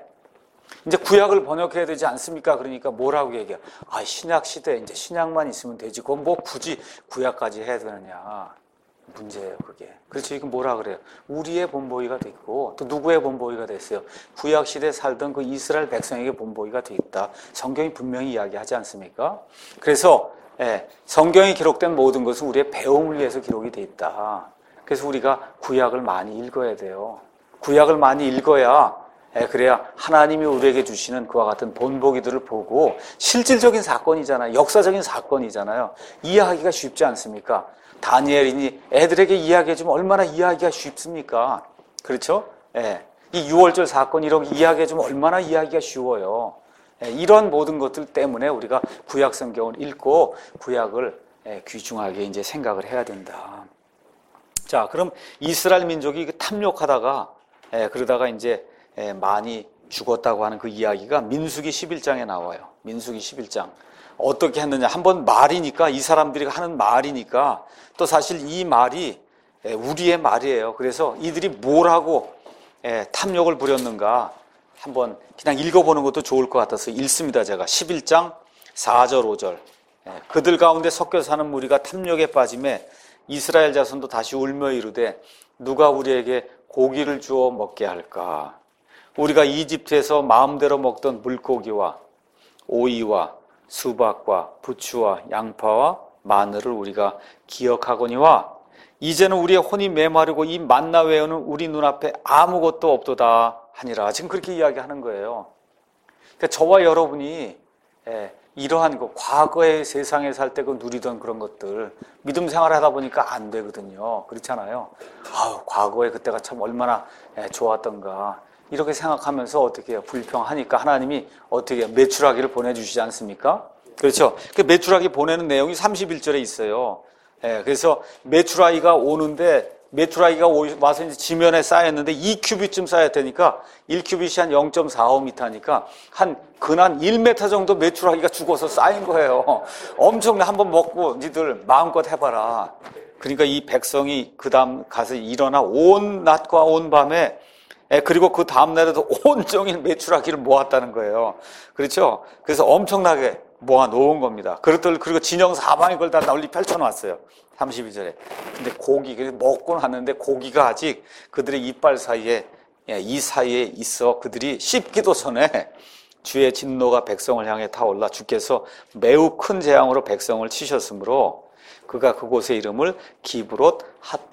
이제 구약을 번역해야 되지 않습니까? 그러니까 뭐라고 얘기해요? 아, 신약 시대 이제 신약만 있으면 되지. 그건 뭐 굳이 구약까지 해야 되느냐. 문제예요, 그게. 그래서 지금 뭐라 그래요? 우리의 본보기가 됐고 또 누구의 본보기가 됐어요? 구약 시대에 살던 그 이스라엘 백성에게 본보기가 돼 있다. 성경이 분명히 이야기하지 않습니까? 그래서 예, 성경이 기록된 모든 것은 우리의 배움을 위해서 기록이 돼 있다. 그래서 우리가 구약을 많이 읽어야 돼요. 구약을 많이 읽어야 예, 그래야 하나님이 우리에게 주시는 그와 같은 본보기들을 보고 실질적인 사건이잖아요. 역사적인 사건이잖아요. 이해하기가 쉽지 않습니까? 다니엘이니 애들에게 이야기해주면 얼마나 이해하기가 쉽습니까? 그렇죠? 예, 이 유월절 사건 이런 거 이야기해주면 얼마나 이해하기가 쉬워요. 예, 이런 모든 것들 때문에 우리가 구약 성경을 읽고 구약을 예, 귀중하게 이제 생각을 해야 된다. 자, 그럼 이스라엘 민족이 탐욕하다가 예, 그러다가 이제 예, 많이 죽었다고 하는 그 이야기가 민수기 십일 장에 나와요. 민수기 십일 장. 어떻게 했느냐. 한번 말이니까, 이 사람들이 하는 말이니까, 또 사실 이 말이 예, 우리의 말이에요. 그래서 이들이 뭘 하고 예, 탐욕을 부렸는가 한번 그냥 읽어보는 것도 좋을 것 같아서 읽습니다. 제가 십일 장 사 절 오 절. 예, 그들 가운데 섞여 사는 무리가 탐욕에 빠짐에 이스라엘 자손도 다시 울며 이르되 누가 우리에게 고기를 주어 먹게 할까? 우리가 이집트에서 마음대로 먹던 물고기와 오이와 수박과 부추와 양파와 마늘을 우리가 기억하거니와 이제는 우리의 혼이 메마르고 이 만나 외에는 우리 눈앞에 아무것도 없도다 하니라. 지금 그렇게 이야기하는 거예요. 그러니까 저와 여러분이 이러한 거, 과거의 세상에 살 때 그 누리던 그런 것들, 믿음 생활을 하다 보니까 안 되거든요. 그렇잖아요. 아우, 과거에 그때가 참 얼마나 좋았던가. 이렇게 생각하면서 어떻게 해요? 불평하니까 하나님이 어떻게 해요? 메추라기를 보내주시지 않습니까? 그렇죠. 그 메추라기 보내는 내용이 삼십일 절에 있어요. 예, 그래서 메추라기가 오는데, 메추라기가 와서 이제 지면에 쌓였는데 이 큐빗쯤 쌓여야 되니까 일 큐빗이 한 영 점 사오 미터니까 한 근한 일 미터 정도 메추라기가 죽어서 쌓인 거예요. 엄청나. 한번 먹고 니들 마음껏 해봐라. 그러니까 이 백성이 그 다음 가서 일어나 온 낮과 온 밤에, 그리고 그 다음날에도 온종일 메추라기를 모았다는 거예요. 그렇죠? 그래서 엄청나게 모아 놓은 겁니다. 그리고 진영 사방에 그걸 다 널리 펼쳐놨어요. 삼십이 절에. 근데 고기, 먹고 났는데 고기가 아직 그들의 이빨 사이에, 이 사이에 있어. 그들이 씹기도 전에 주의 진노가 백성을 향해 타올라 주께서 매우 큰 재앙으로 백성을 치셨으므로 그가 그곳의 이름을 기브롯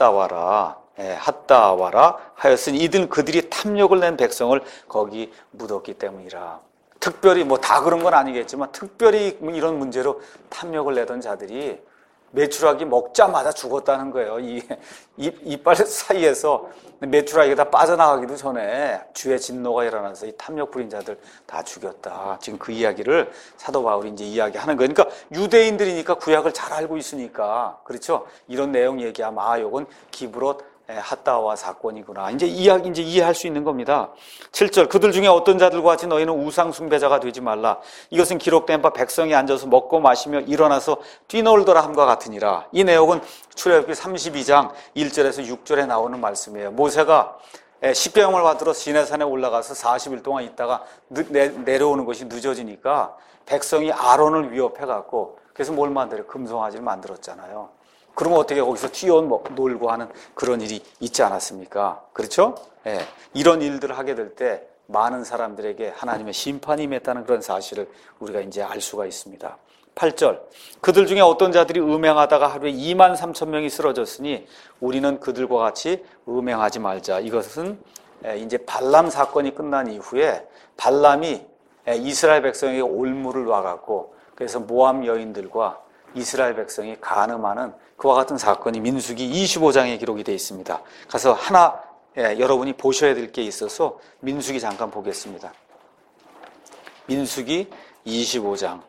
핫다와라, 예, 핫다와라 하였으니 이들 그들이 탐욕을 낸 백성을 거기 묻었기 때문이라. 특별히 뭐 다 그런 건 아니겠지만 특별히 이런 문제로 탐욕을 내던 자들이 메추라기 먹자마자 죽었다는 거예요. 이 입, 이빨 사이에서 메추라기가 다 빠져나가기도 전에 주의 진노가 일어나서 이 탐욕 부린 자들 다 죽였다. 지금 그 이야기를 사도 바울이 이제 이야기하는 거예요. 그러니까 유대인들이니까 구약을 잘 알고 있으니까, 그렇죠? 이런 내용 얘기하면 아, 요건 기브롯 핫다와 사건이구나. 이제 이야기, 이제 이해할 수 있는 겁니다. 칠 절, 그들 중에 어떤 자들과 같이 너희는 우상 숭배자가 되지 말라. 이것은 기록된 바 백성이 앉아서 먹고 마시며 일어나서 뛰놀더라 함과 같으니라. 이 내용은 출애굽기 삼십이 장 일 절에서 육 절에 나오는 말씀이에요. 모세가 십계명을 받으러 시내산에 올라가서 사십 일 동안 있다가 내려오는 것이 늦어지니까 백성이 아론을 위협해갖고, 그래서 뭘 만들어요? 금송아지를 만들었잖아요. 그러면 어떻게 거기서 뛰어놀고 하는 그런 일이 있지 않았습니까? 그렇죠? 예. 이런 일들을 하게 될 때 많은 사람들에게 하나님의 심판이 임했다는 그런 사실을 우리가 이제 알 수가 있습니다. 팔 절, 그들 중에 어떤 자들이 음행하다가 하루에 이만 삼천 명이 쓰러졌으니 우리는 그들과 같이 음행하지 말자. 이것은 이제 발람 사건이 끝난 이후에 발람이 이스라엘 백성에게 올무를 놔갖고, 그래서 모함 여인들과 이스라엘 백성이 간음하는 그와 같은 사건이 민수기 이십오 장에 기록이 되어 있습니다. 가서 하나, 예, 여러분이 보셔야 될 게 있어서 민수기 잠깐 보겠습니다. 민수기 이십오 장.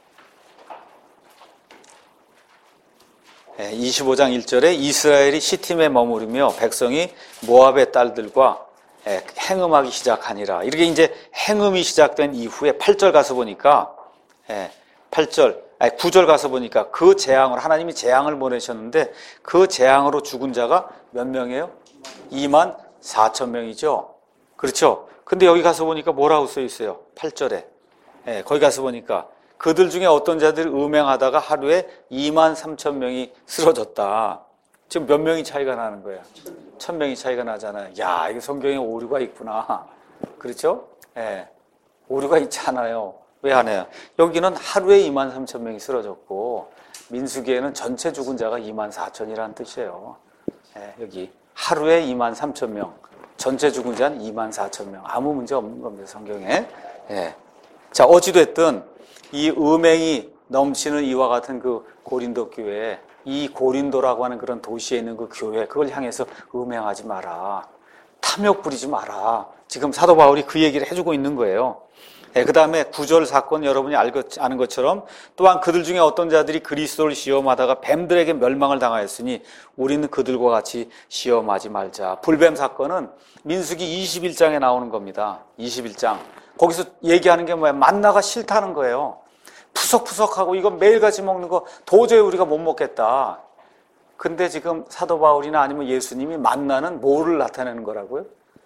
예, 이십오 장 일 절에 이스라엘이 시팀에 머무르며 백성이 모압의 딸들과 예, 행음하기 시작하니라. 이렇게 이제 행음이 시작된 이후에 팔 절 가서 보니까, 예, 팔 절, 아니 구 절 가서 보니까 그 재앙으로, 하나님이 재앙을 보내셨는데 그 재앙으로 죽은 자가 몇 명이에요? 이만 사천 명이죠. 그렇죠? 근데 여기 가서 보니까 뭐라고 써 있어요? 팔 절에. 예, 거기 가서 보니까 그들 중에 어떤 자들이 음행하다가 하루에 이만 삼천 명이 쓰러졌다. 지금 몇 명이 차이가 나는 거예요? 천 명이 차이가 나잖아요. 야, 이게 성경에 오류가 있구나. 그렇죠? 예, 오류가 있잖아요. 왜 안 해요? 여기는 하루에 이만 삼천 명이 쓰러졌고 민수기에는 전체 죽은 자가 이만 사천이라는 뜻이에요. 예, 여기 하루에 이만 삼천 명, 전체 죽은 자는 이만 사천 명. 아무 문제 없는 겁니다, 성경에. 예. 자, 어찌됐든 이 음행이 넘치는 이와 같은 그 고린도 교회, 이 고린도라고 하는 그런 도시에 있는 그 교회, 그걸 향해서 음행하지 마라, 탐욕 부리지 마라. 지금 사도 바울이 그 얘기를 해주고 있는 거예요. 네, 그 다음에 구 절 사건 여러분이 아는 것처럼 또한 그들 중에 어떤 자들이 그리스도를 시험하다가 뱀들에게 멸망을 당하였으니 우리는 그들과 같이 시험하지 말자. 불뱀 사건은 민수기 이십일 장에 나오는 겁니다. 이십일 장. 거기서 얘기하는 게 뭐야? 만나가 싫다는 거예요. 푸석푸석하고 이거 매일같이 먹는 거 도저히 우리가 못 먹겠다. 근데 지금 사도 바울이나 아니면 예수님이 만나는 뭐를 나타내는 거라고요?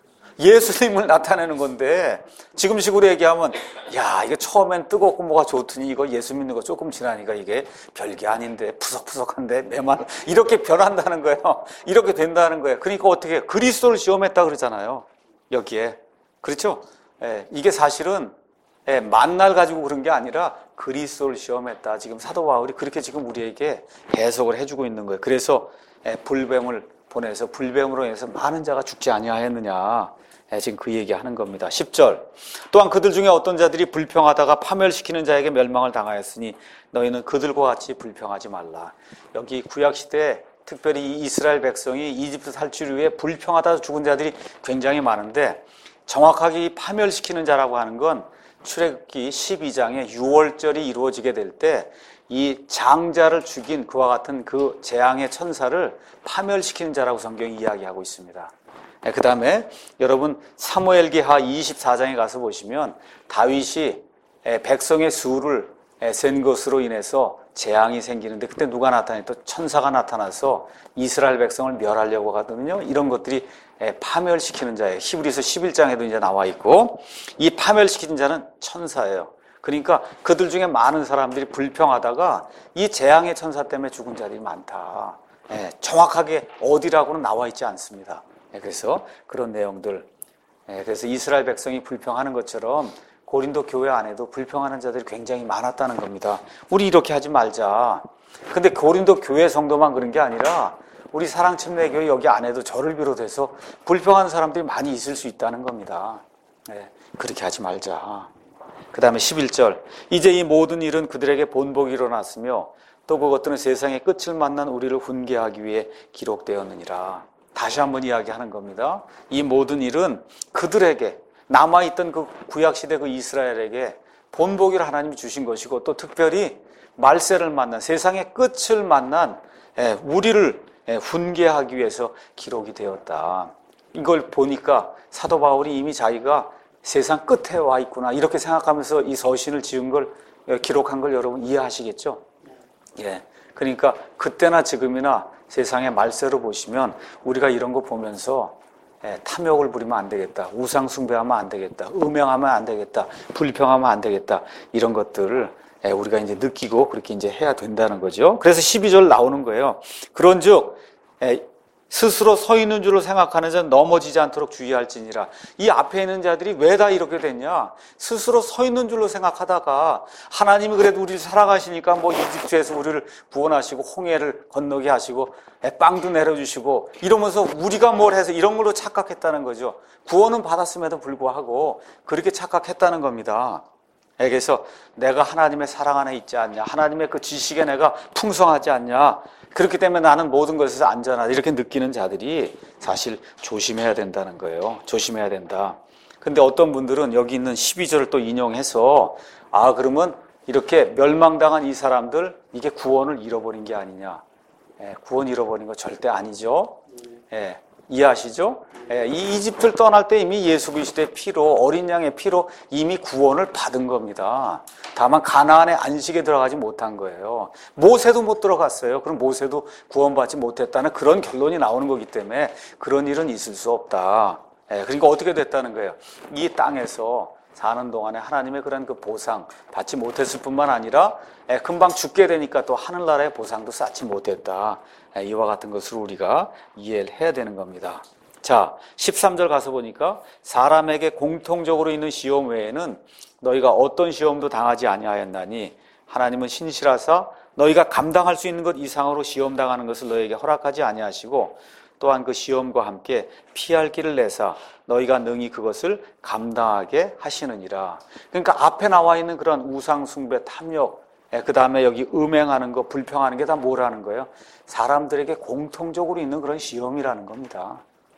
예수님을 나타내는 건데, 지금 식으로 얘기하면 야, 이거 처음엔 뜨겁고 뭐가 좋더니 이거 예수 믿는 거 조금 지나니까 이게 별게 아닌데 푸석푸석한데 매만, 이렇게 변한다는 거예요. 이렇게 된다는 거예요. 그러니까 어떻게 해요? 그리스도를 시험했다 그러잖아요, 여기에. 그렇죠? 예, 이게 사실은 예, 만날 가지고 그런 게 아니라 그리스도를 시험했다. 지금 사도 바울이 그렇게 지금 우리에게 해석을 해주고 있는 거예요. 그래서 예, 불뱀을 보내서 불뱀으로 인해서 많은 자가 죽지 아니하였느냐. 지금 그 얘기하는 겁니다. 십 절. 또한 그들 중에 어떤 자들이 불평하다가 파멸시키는 자에게 멸망을 당하였으니 너희는 그들과 같이 불평하지 말라. 여기 구약시대에 특별히 이스라엘 백성이 이집트 탈출 이후에 불평하다 죽은 자들이 굉장히 많은데, 정확하게 이 파멸시키는 자라고 하는 건 출애굽기 십이 장에 유월절이 이루어지게 될 때 이 장자를 죽인 그와 같은 그 재앙의 천사를 파멸시키는 자라고 성경이 이야기하고 있습니다. 그 다음에 여러분 사무엘기하 이십사 장에 가서 보시면 다윗이 백성의 수를 센 것으로 인해서 재앙이 생기는데, 그때 누가 나타나니 또 천사가 나타나서 이스라엘 백성을 멸하려고 하거든요. 이런 것들이 파멸시키는 자예요. 히브리서 십일 장에도 이제 나와 있고, 이 파멸시키는 자는 천사예요. 그러니까 그들 중에 많은 사람들이 불평하다가 이 재앙의 천사 때문에 죽은 자들이 많다. 예, 정확하게 어디라고는 나와 있지 않습니다. 예, 그래서 그런 내용들, 예, 그래서 이스라엘 백성이 불평하는 것처럼 고린도 교회 안에도 불평하는 자들이 굉장히 많았다는 겁니다. 우리 이렇게 하지 말자. 근데 고린도 교회 성도만 그런 게 아니라 우리 사랑침례교회 여기 안에도 저를 비롯해서 불평하는 사람들이 많이 있을 수 있다는 겁니다. 예, 그렇게 하지 말자. 그 다음에 십일 절. 이제 이 모든 일은 그들에게 본복이 일어났으며 또 그것들은 세상의 끝을 만난 우리를 훈계하기 위해 기록되었느니라. 다시 한번 이야기하는 겁니다. 이 모든 일은 그들에게, 남아있던 그 구약시대 그 이스라엘에게 본보기를 하나님이 주신 것이고, 또 특별히 말세를 만난, 세상의 끝을 만난 우리를 훈계하기 위해서 기록이 되었다. 이걸 보니까 사도 바울이 이미 자기가 세상 끝에 와 있구나 이렇게 생각하면서 이 서신을 지은 걸, 기록한 걸 여러분 이해하시겠죠? 예. 그러니까 그때나 지금이나 세상의 말세로 보시면 우리가 이런 거 보면서 예, 탐욕을 부리면 안 되겠다, 우상 숭배하면 안 되겠다, 음행하면 안 되겠다, 불평하면 안 되겠다, 이런 것들을 예, 우리가 이제 느끼고 그렇게 이제 해야 된다는 거죠. 그래서 십이 절 나오는 거예요. 그런즉 예, 스스로 서 있는 줄로 생각하는 자는 넘어지지 않도록 주의할지니라. 이 앞에 있는 자들이 왜 다 이렇게 됐냐? 스스로 서 있는 줄로 생각하다가 하나님이 그래도 우리를 사랑하시니까 뭐 이집트에서 우리를 구원하시고 홍해를 건너게 하시고 빵도 내려주시고 이러면서 우리가 뭘 해서 이런 걸로 착각했다는 거죠. 구원은 받았음에도 불구하고 그렇게 착각했다는 겁니다. 그래서 내가 하나님의 사랑 안에 있지 않냐, 하나님의 그 지식에 내가 풍성하지 않냐, 그렇기 때문에 나는 모든 것에서 안전하다 이렇게 느끼는 자들이 사실 조심해야 된다는 거예요. 조심해야 된다. 근데 어떤 분들은 여기 있는 십이 절을 또 인용해서 아 그러면 이렇게 멸망당한 이 사람들 이게 구원을 잃어버린 게 아니냐. 예, 구원 잃어버린 거 절대 아니죠. 예, 이해하시죠? 예, 이 이집트를 떠날 때 이미 예수 그리스도의 피로, 어린 양의 피로 이미 구원을 받은 겁니다. 다만 가나안의 안식에 들어가지 못한 거예요. 모세도 못 들어갔어요. 그럼 모세도 구원받지 못했다는 그런 결론이 나오는 거기 때문에 그런 일은 있을 수 없다. 예, 그러니까 어떻게 됐다는 거예요? 이 땅에서 사는 동안에 하나님의 그런 그 보상 받지 못했을 뿐만 아니라 예, 금방 죽게 되니까 또 하늘나라의 보상도 쌓지 못했다. 예, 이와 같은 것을 우리가 이해를 해야 되는 겁니다. 자, 십삼 절 가서 보니까 사람에게 공통적으로 있는 시험 외에는 너희가 어떤 시험도 당하지 아니하였나니 하나님은 신실하사 너희가 감당할 수 있는 것 이상으로 시험 당하는 것을 너희에게 허락하지 아니하시고 또한 그 시험과 함께 피할 길을 내사 너희가 능히 그것을 감당하게 하시느니라. 그러니까 앞에 나와 있는 그런 우상 숭배, 탐욕, 그 다음에 여기 음행하는 거, 불평하는 게 다 뭐라는 거예요? 사람들에게 공통적으로 있는 그런 시험이라는 겁니다.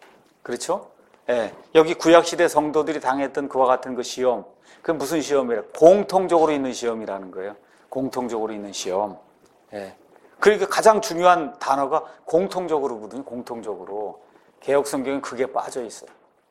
그렇죠? 예, 여기 구약시대 성도들이 당했던 그와 같은 그 시험, 그 무슨 시험이에요? 공통적으로 있는 시험이라는 거예요. 공통적으로 있는 시험. 예. 그러니까 가장 중요한 단어가 공통적으로거든요. 공통적으로. 개역 성경은 그게 빠져 있어요.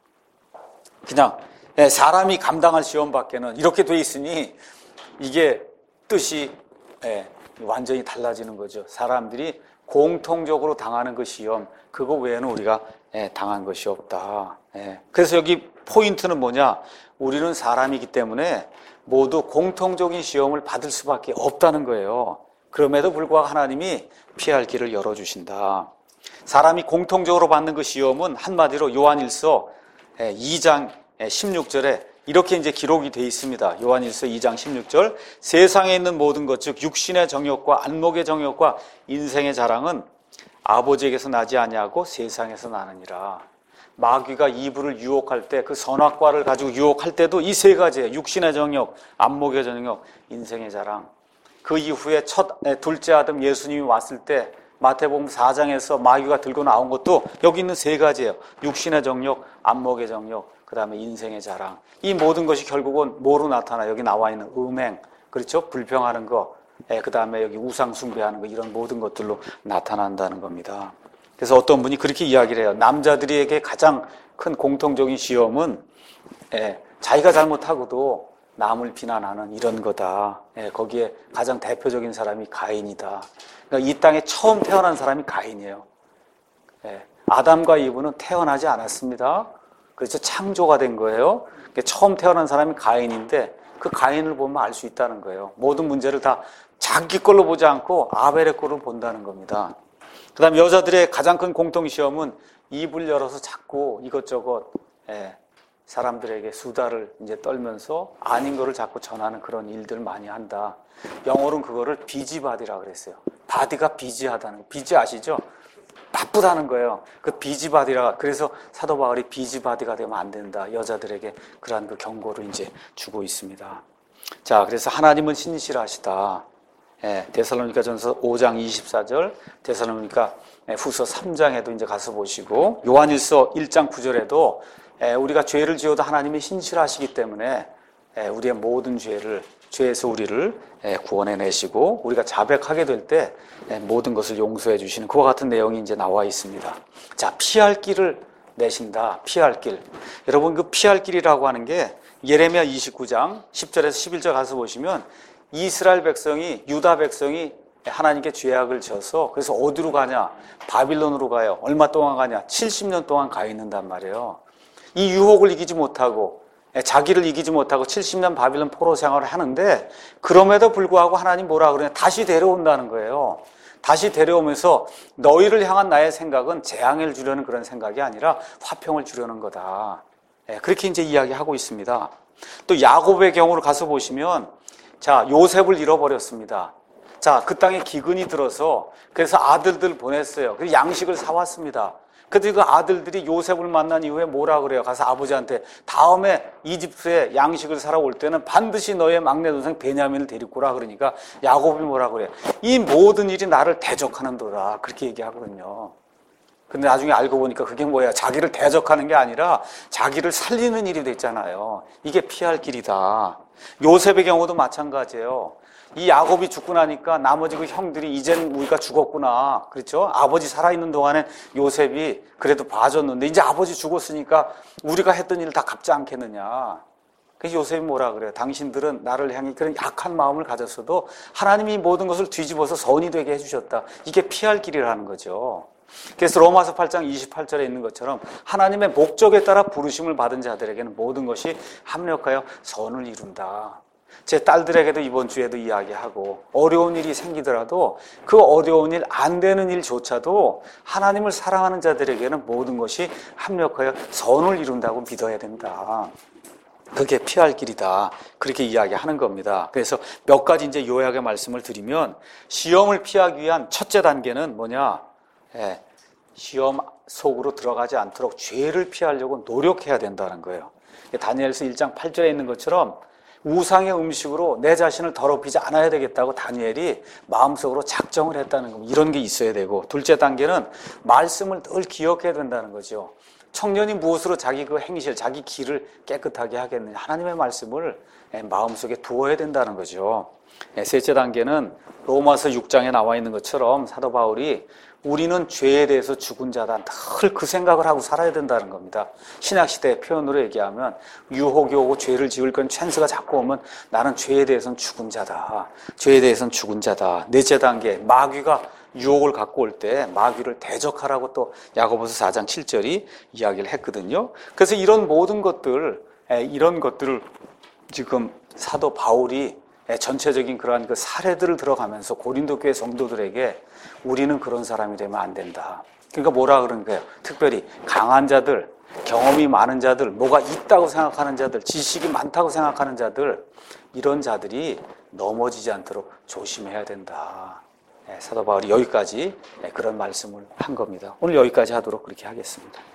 그냥 예, 사람이 감당할 시험밖에는 이렇게 돼 있으니 이게 뜻이 예, 완전히 달라지는 거죠. 사람들이 공통적으로 당하는 그 시험, 그거 외에는 우리가 예, 당한 것이 없다. 예. 그래서 여기 포인트는 뭐냐? 우리는 사람이기 때문에 모두 공통적인 시험을 받을 수밖에 없다는 거예요. 그럼에도 불구하고 하나님이 피할 길을 열어주신다. 사람이 공통적으로 받는 그 시험은 한마디로 요한일서 이 장 십육 절에 이렇게 이제 기록이 되어 있습니다. 요한일서 이 장 십육 절. 세상에 있는 모든 것, 즉 육신의 정욕과 안목의 정욕과 인생의 자랑은 아버지에게서 나지 아니하고 세상에서 나느니라. 마귀가 이브를 유혹할 때 그 선악과를 가지고 유혹할 때도 이 세 가지예요. 육신의 정욕, 안목의 정욕, 인생의 자랑. 그 이후에 첫 둘째 아들 예수님이 왔을 때 마태복음 사 장에서 마귀가 들고 나온 것도 여기 있는 세 가지예요. 육신의 정욕, 안목의 정욕, 그 다음에 인생의 자랑. 이 모든 것이 결국은 뭐로 나타나? 여기 나와 있는 음행, 그렇죠? 불평하는 거, 그 다음에 여기 우상 숭배하는 거, 이런 모든 것들로 나타난다는 겁니다. 그래서 어떤 분이 그렇게 이야기를 해요. 남자들에게 가장 큰 공통적인 시험은 자기가 잘못하고도 남을 비난하는 이런 거다. 거기에 가장 대표적인 사람이 가인이다. 그러니까 이 땅에 처음 태어난 사람이 가인이에요. 아담과 이브는 태어나지 않았습니다. 그래서 창조가 된 거예요. 처음 태어난 사람이 가인인데 그 가인을 보면 알 수 있다는 거예요. 모든 문제를 다 자기 걸로 보지 않고 아벨의 걸로 본다는 겁니다. 그 다음 여자들의 가장 큰 공통시험은 입을 열어서 자꾸 이것저것 사람들에게 수다를 이제 떨면서 아닌 거를 자꾸 전하는 그런 일들 많이 한다. 영어로는 그거를 비지바디라고 그랬어요. 바디가 비지하다는 거. 비지 아시죠? 바쁘다는 거예요. 그 비지바디라. 그래서 사도 바울이 비지바디가 되면 안 된다. 여자들에게 그러한 그 경고를 이제 주고 있습니다. 자, 그래서 하나님은 신실하시다. 예, 데살로니가전서 오 장 이십사 절, 데살로니가 후서 삼 장에도 이제 가서 보시고, 요한일서 일 장 구 절에도 우리가 죄를 지어도 하나님이 신실하시기 때문에 우리의 모든 죄를 죄에서 우리를 구원해내시고 우리가 자백하게 될 때 모든 것을 용서해 주시는 그와 같은 내용이 이제 나와 있습니다. 자, 피할 길을 내신다. 피할 길. 여러분, 그 피할 길이라고 하는 게 예레미야 이십구 장 십 절에서 십일 절 가서 보시면 이스라엘 백성이, 유다 백성이 하나님께 죄악을 져서 그래서 어디로 가냐? 바빌론으로 가요. 얼마 동안 가냐? 칠십 년 동안 가 있는단 말이에요. 이 유혹을 이기지 못하고 자기를 이기지 못하고 칠십 년 바빌론 포로 생활을 하는데 그럼에도 불구하고 하나님 뭐라 그러냐? 다시 데려온다는 거예요. 다시 데려오면서 너희를 향한 나의 생각은 재앙을 주려는 그런 생각이 아니라 화평을 주려는 거다. 그렇게 이제 이야기하고 있습니다. 또 야곱의 경우를 가서 보시면 자, 요셉을 잃어버렸습니다. 자, 그 땅에 기근이 들어서 그래서 아들들 보냈어요. 그래서 양식을 사왔습니다. 그런데 그 아들들이 요셉을 만난 이후에 뭐라 그래요? 가서 아버지한테 다음에 이집트에 양식을 사러 올 때는 반드시 너의 막내 동생 베냐민을 데리고 오라 그러니까 야곱이 뭐라 그래요? 이 모든 일이 나를 대적하는도다. 그렇게 얘기하거든요. 근데 나중에 알고 보니까 그게 뭐야? 자기를 대적하는 게 아니라 자기를 살리는 일이 됐잖아요. 이게 피할 길이다. 요셉의 경우도 마찬가지예요. 이 야곱이 죽고 나니까 나머지 그 형들이 이젠 우리가 죽었구나. 그렇죠? 아버지 살아있는 동안에 요셉이 그래도 봐줬는데 이제 아버지 죽었으니까 우리가 했던 일을 다 갚지 않겠느냐. 그래서 요셉이 뭐라 그래요? 당신들은 나를 향해 그런 약한 마음을 가졌어도 하나님이 모든 것을 뒤집어서 선이 되게 해주셨다. 이게 피할 길이라는 거죠. 그래서 로마서 팔 장 이십팔 절에 있는 것처럼 하나님의 목적에 따라 부르심을 받은 자들에게는 모든 것이 합력하여 선을 이룬다. 제 딸들에게도 이번 주에도 이야기하고 어려운 일이 생기더라도 그 어려운 일, 안 되는 일조차도 하나님을 사랑하는 자들에게는 모든 것이 합력하여 선을 이룬다고 믿어야 된다. 그게 피할 길이다. 그렇게 이야기하는 겁니다. 그래서 몇 가지 이제 요약의 말씀을 드리면 시험을 피하기 위한 첫째 단계는 뭐냐? 예, 시험 속으로 들어가지 않도록 죄를 피하려고 노력해야 된다는 거예요. 다니엘서 일 장 팔 절에 있는 것처럼 우상의 음식으로 내 자신을 더럽히지 않아야 되겠다고 다니엘이 마음속으로 작정을 했다는 겁니다. 이런 게 있어야 되고, 둘째 단계는 말씀을 늘 기억해야 된다는 거죠. 청년이 무엇으로 자기 그 행실, 자기 길을 깨끗하게 하겠느냐. 하나님의 말씀을 마음속에 두어야 된다는 거죠. 셋째 단계는 로마서 육 장에 나와 있는 것처럼 사도 바울이 우리는 죄에 대해서 죽은 자다. 늘 그 생각을 하고 살아야 된다는 겁니다. 신약시대의 표현으로 얘기하면 유혹이 오고 죄를 지을 건 찬스가 자꾸 오면 나는 죄에 대해서는 죽은 자다. 죄에 대해서는 죽은 자다. 넷째 단계, 마귀가 유혹을 갖고 올 때 마귀를 대적하라고 또 야고보서 사 장 칠 절이 이야기를 했거든요. 그래서 이런 모든 것들, 이런 것들을 지금 사도 바울이 전체적인 그러한 그 사례들을 들어가면서 고린도 교회 성도들에게 우리는 그런 사람이 되면 안 된다. 그러니까 뭐라 그러는 거예요? 특별히 강한 자들, 경험이 많은 자들, 뭐가 있다고 생각하는 자들, 지식이 많다고 생각하는 자들, 이런 자들이 넘어지지 않도록 조심해야 된다. 사도 바울이 여기까지 그런 말씀을 한 겁니다. 오늘 여기까지 하도록 그렇게 하겠습니다.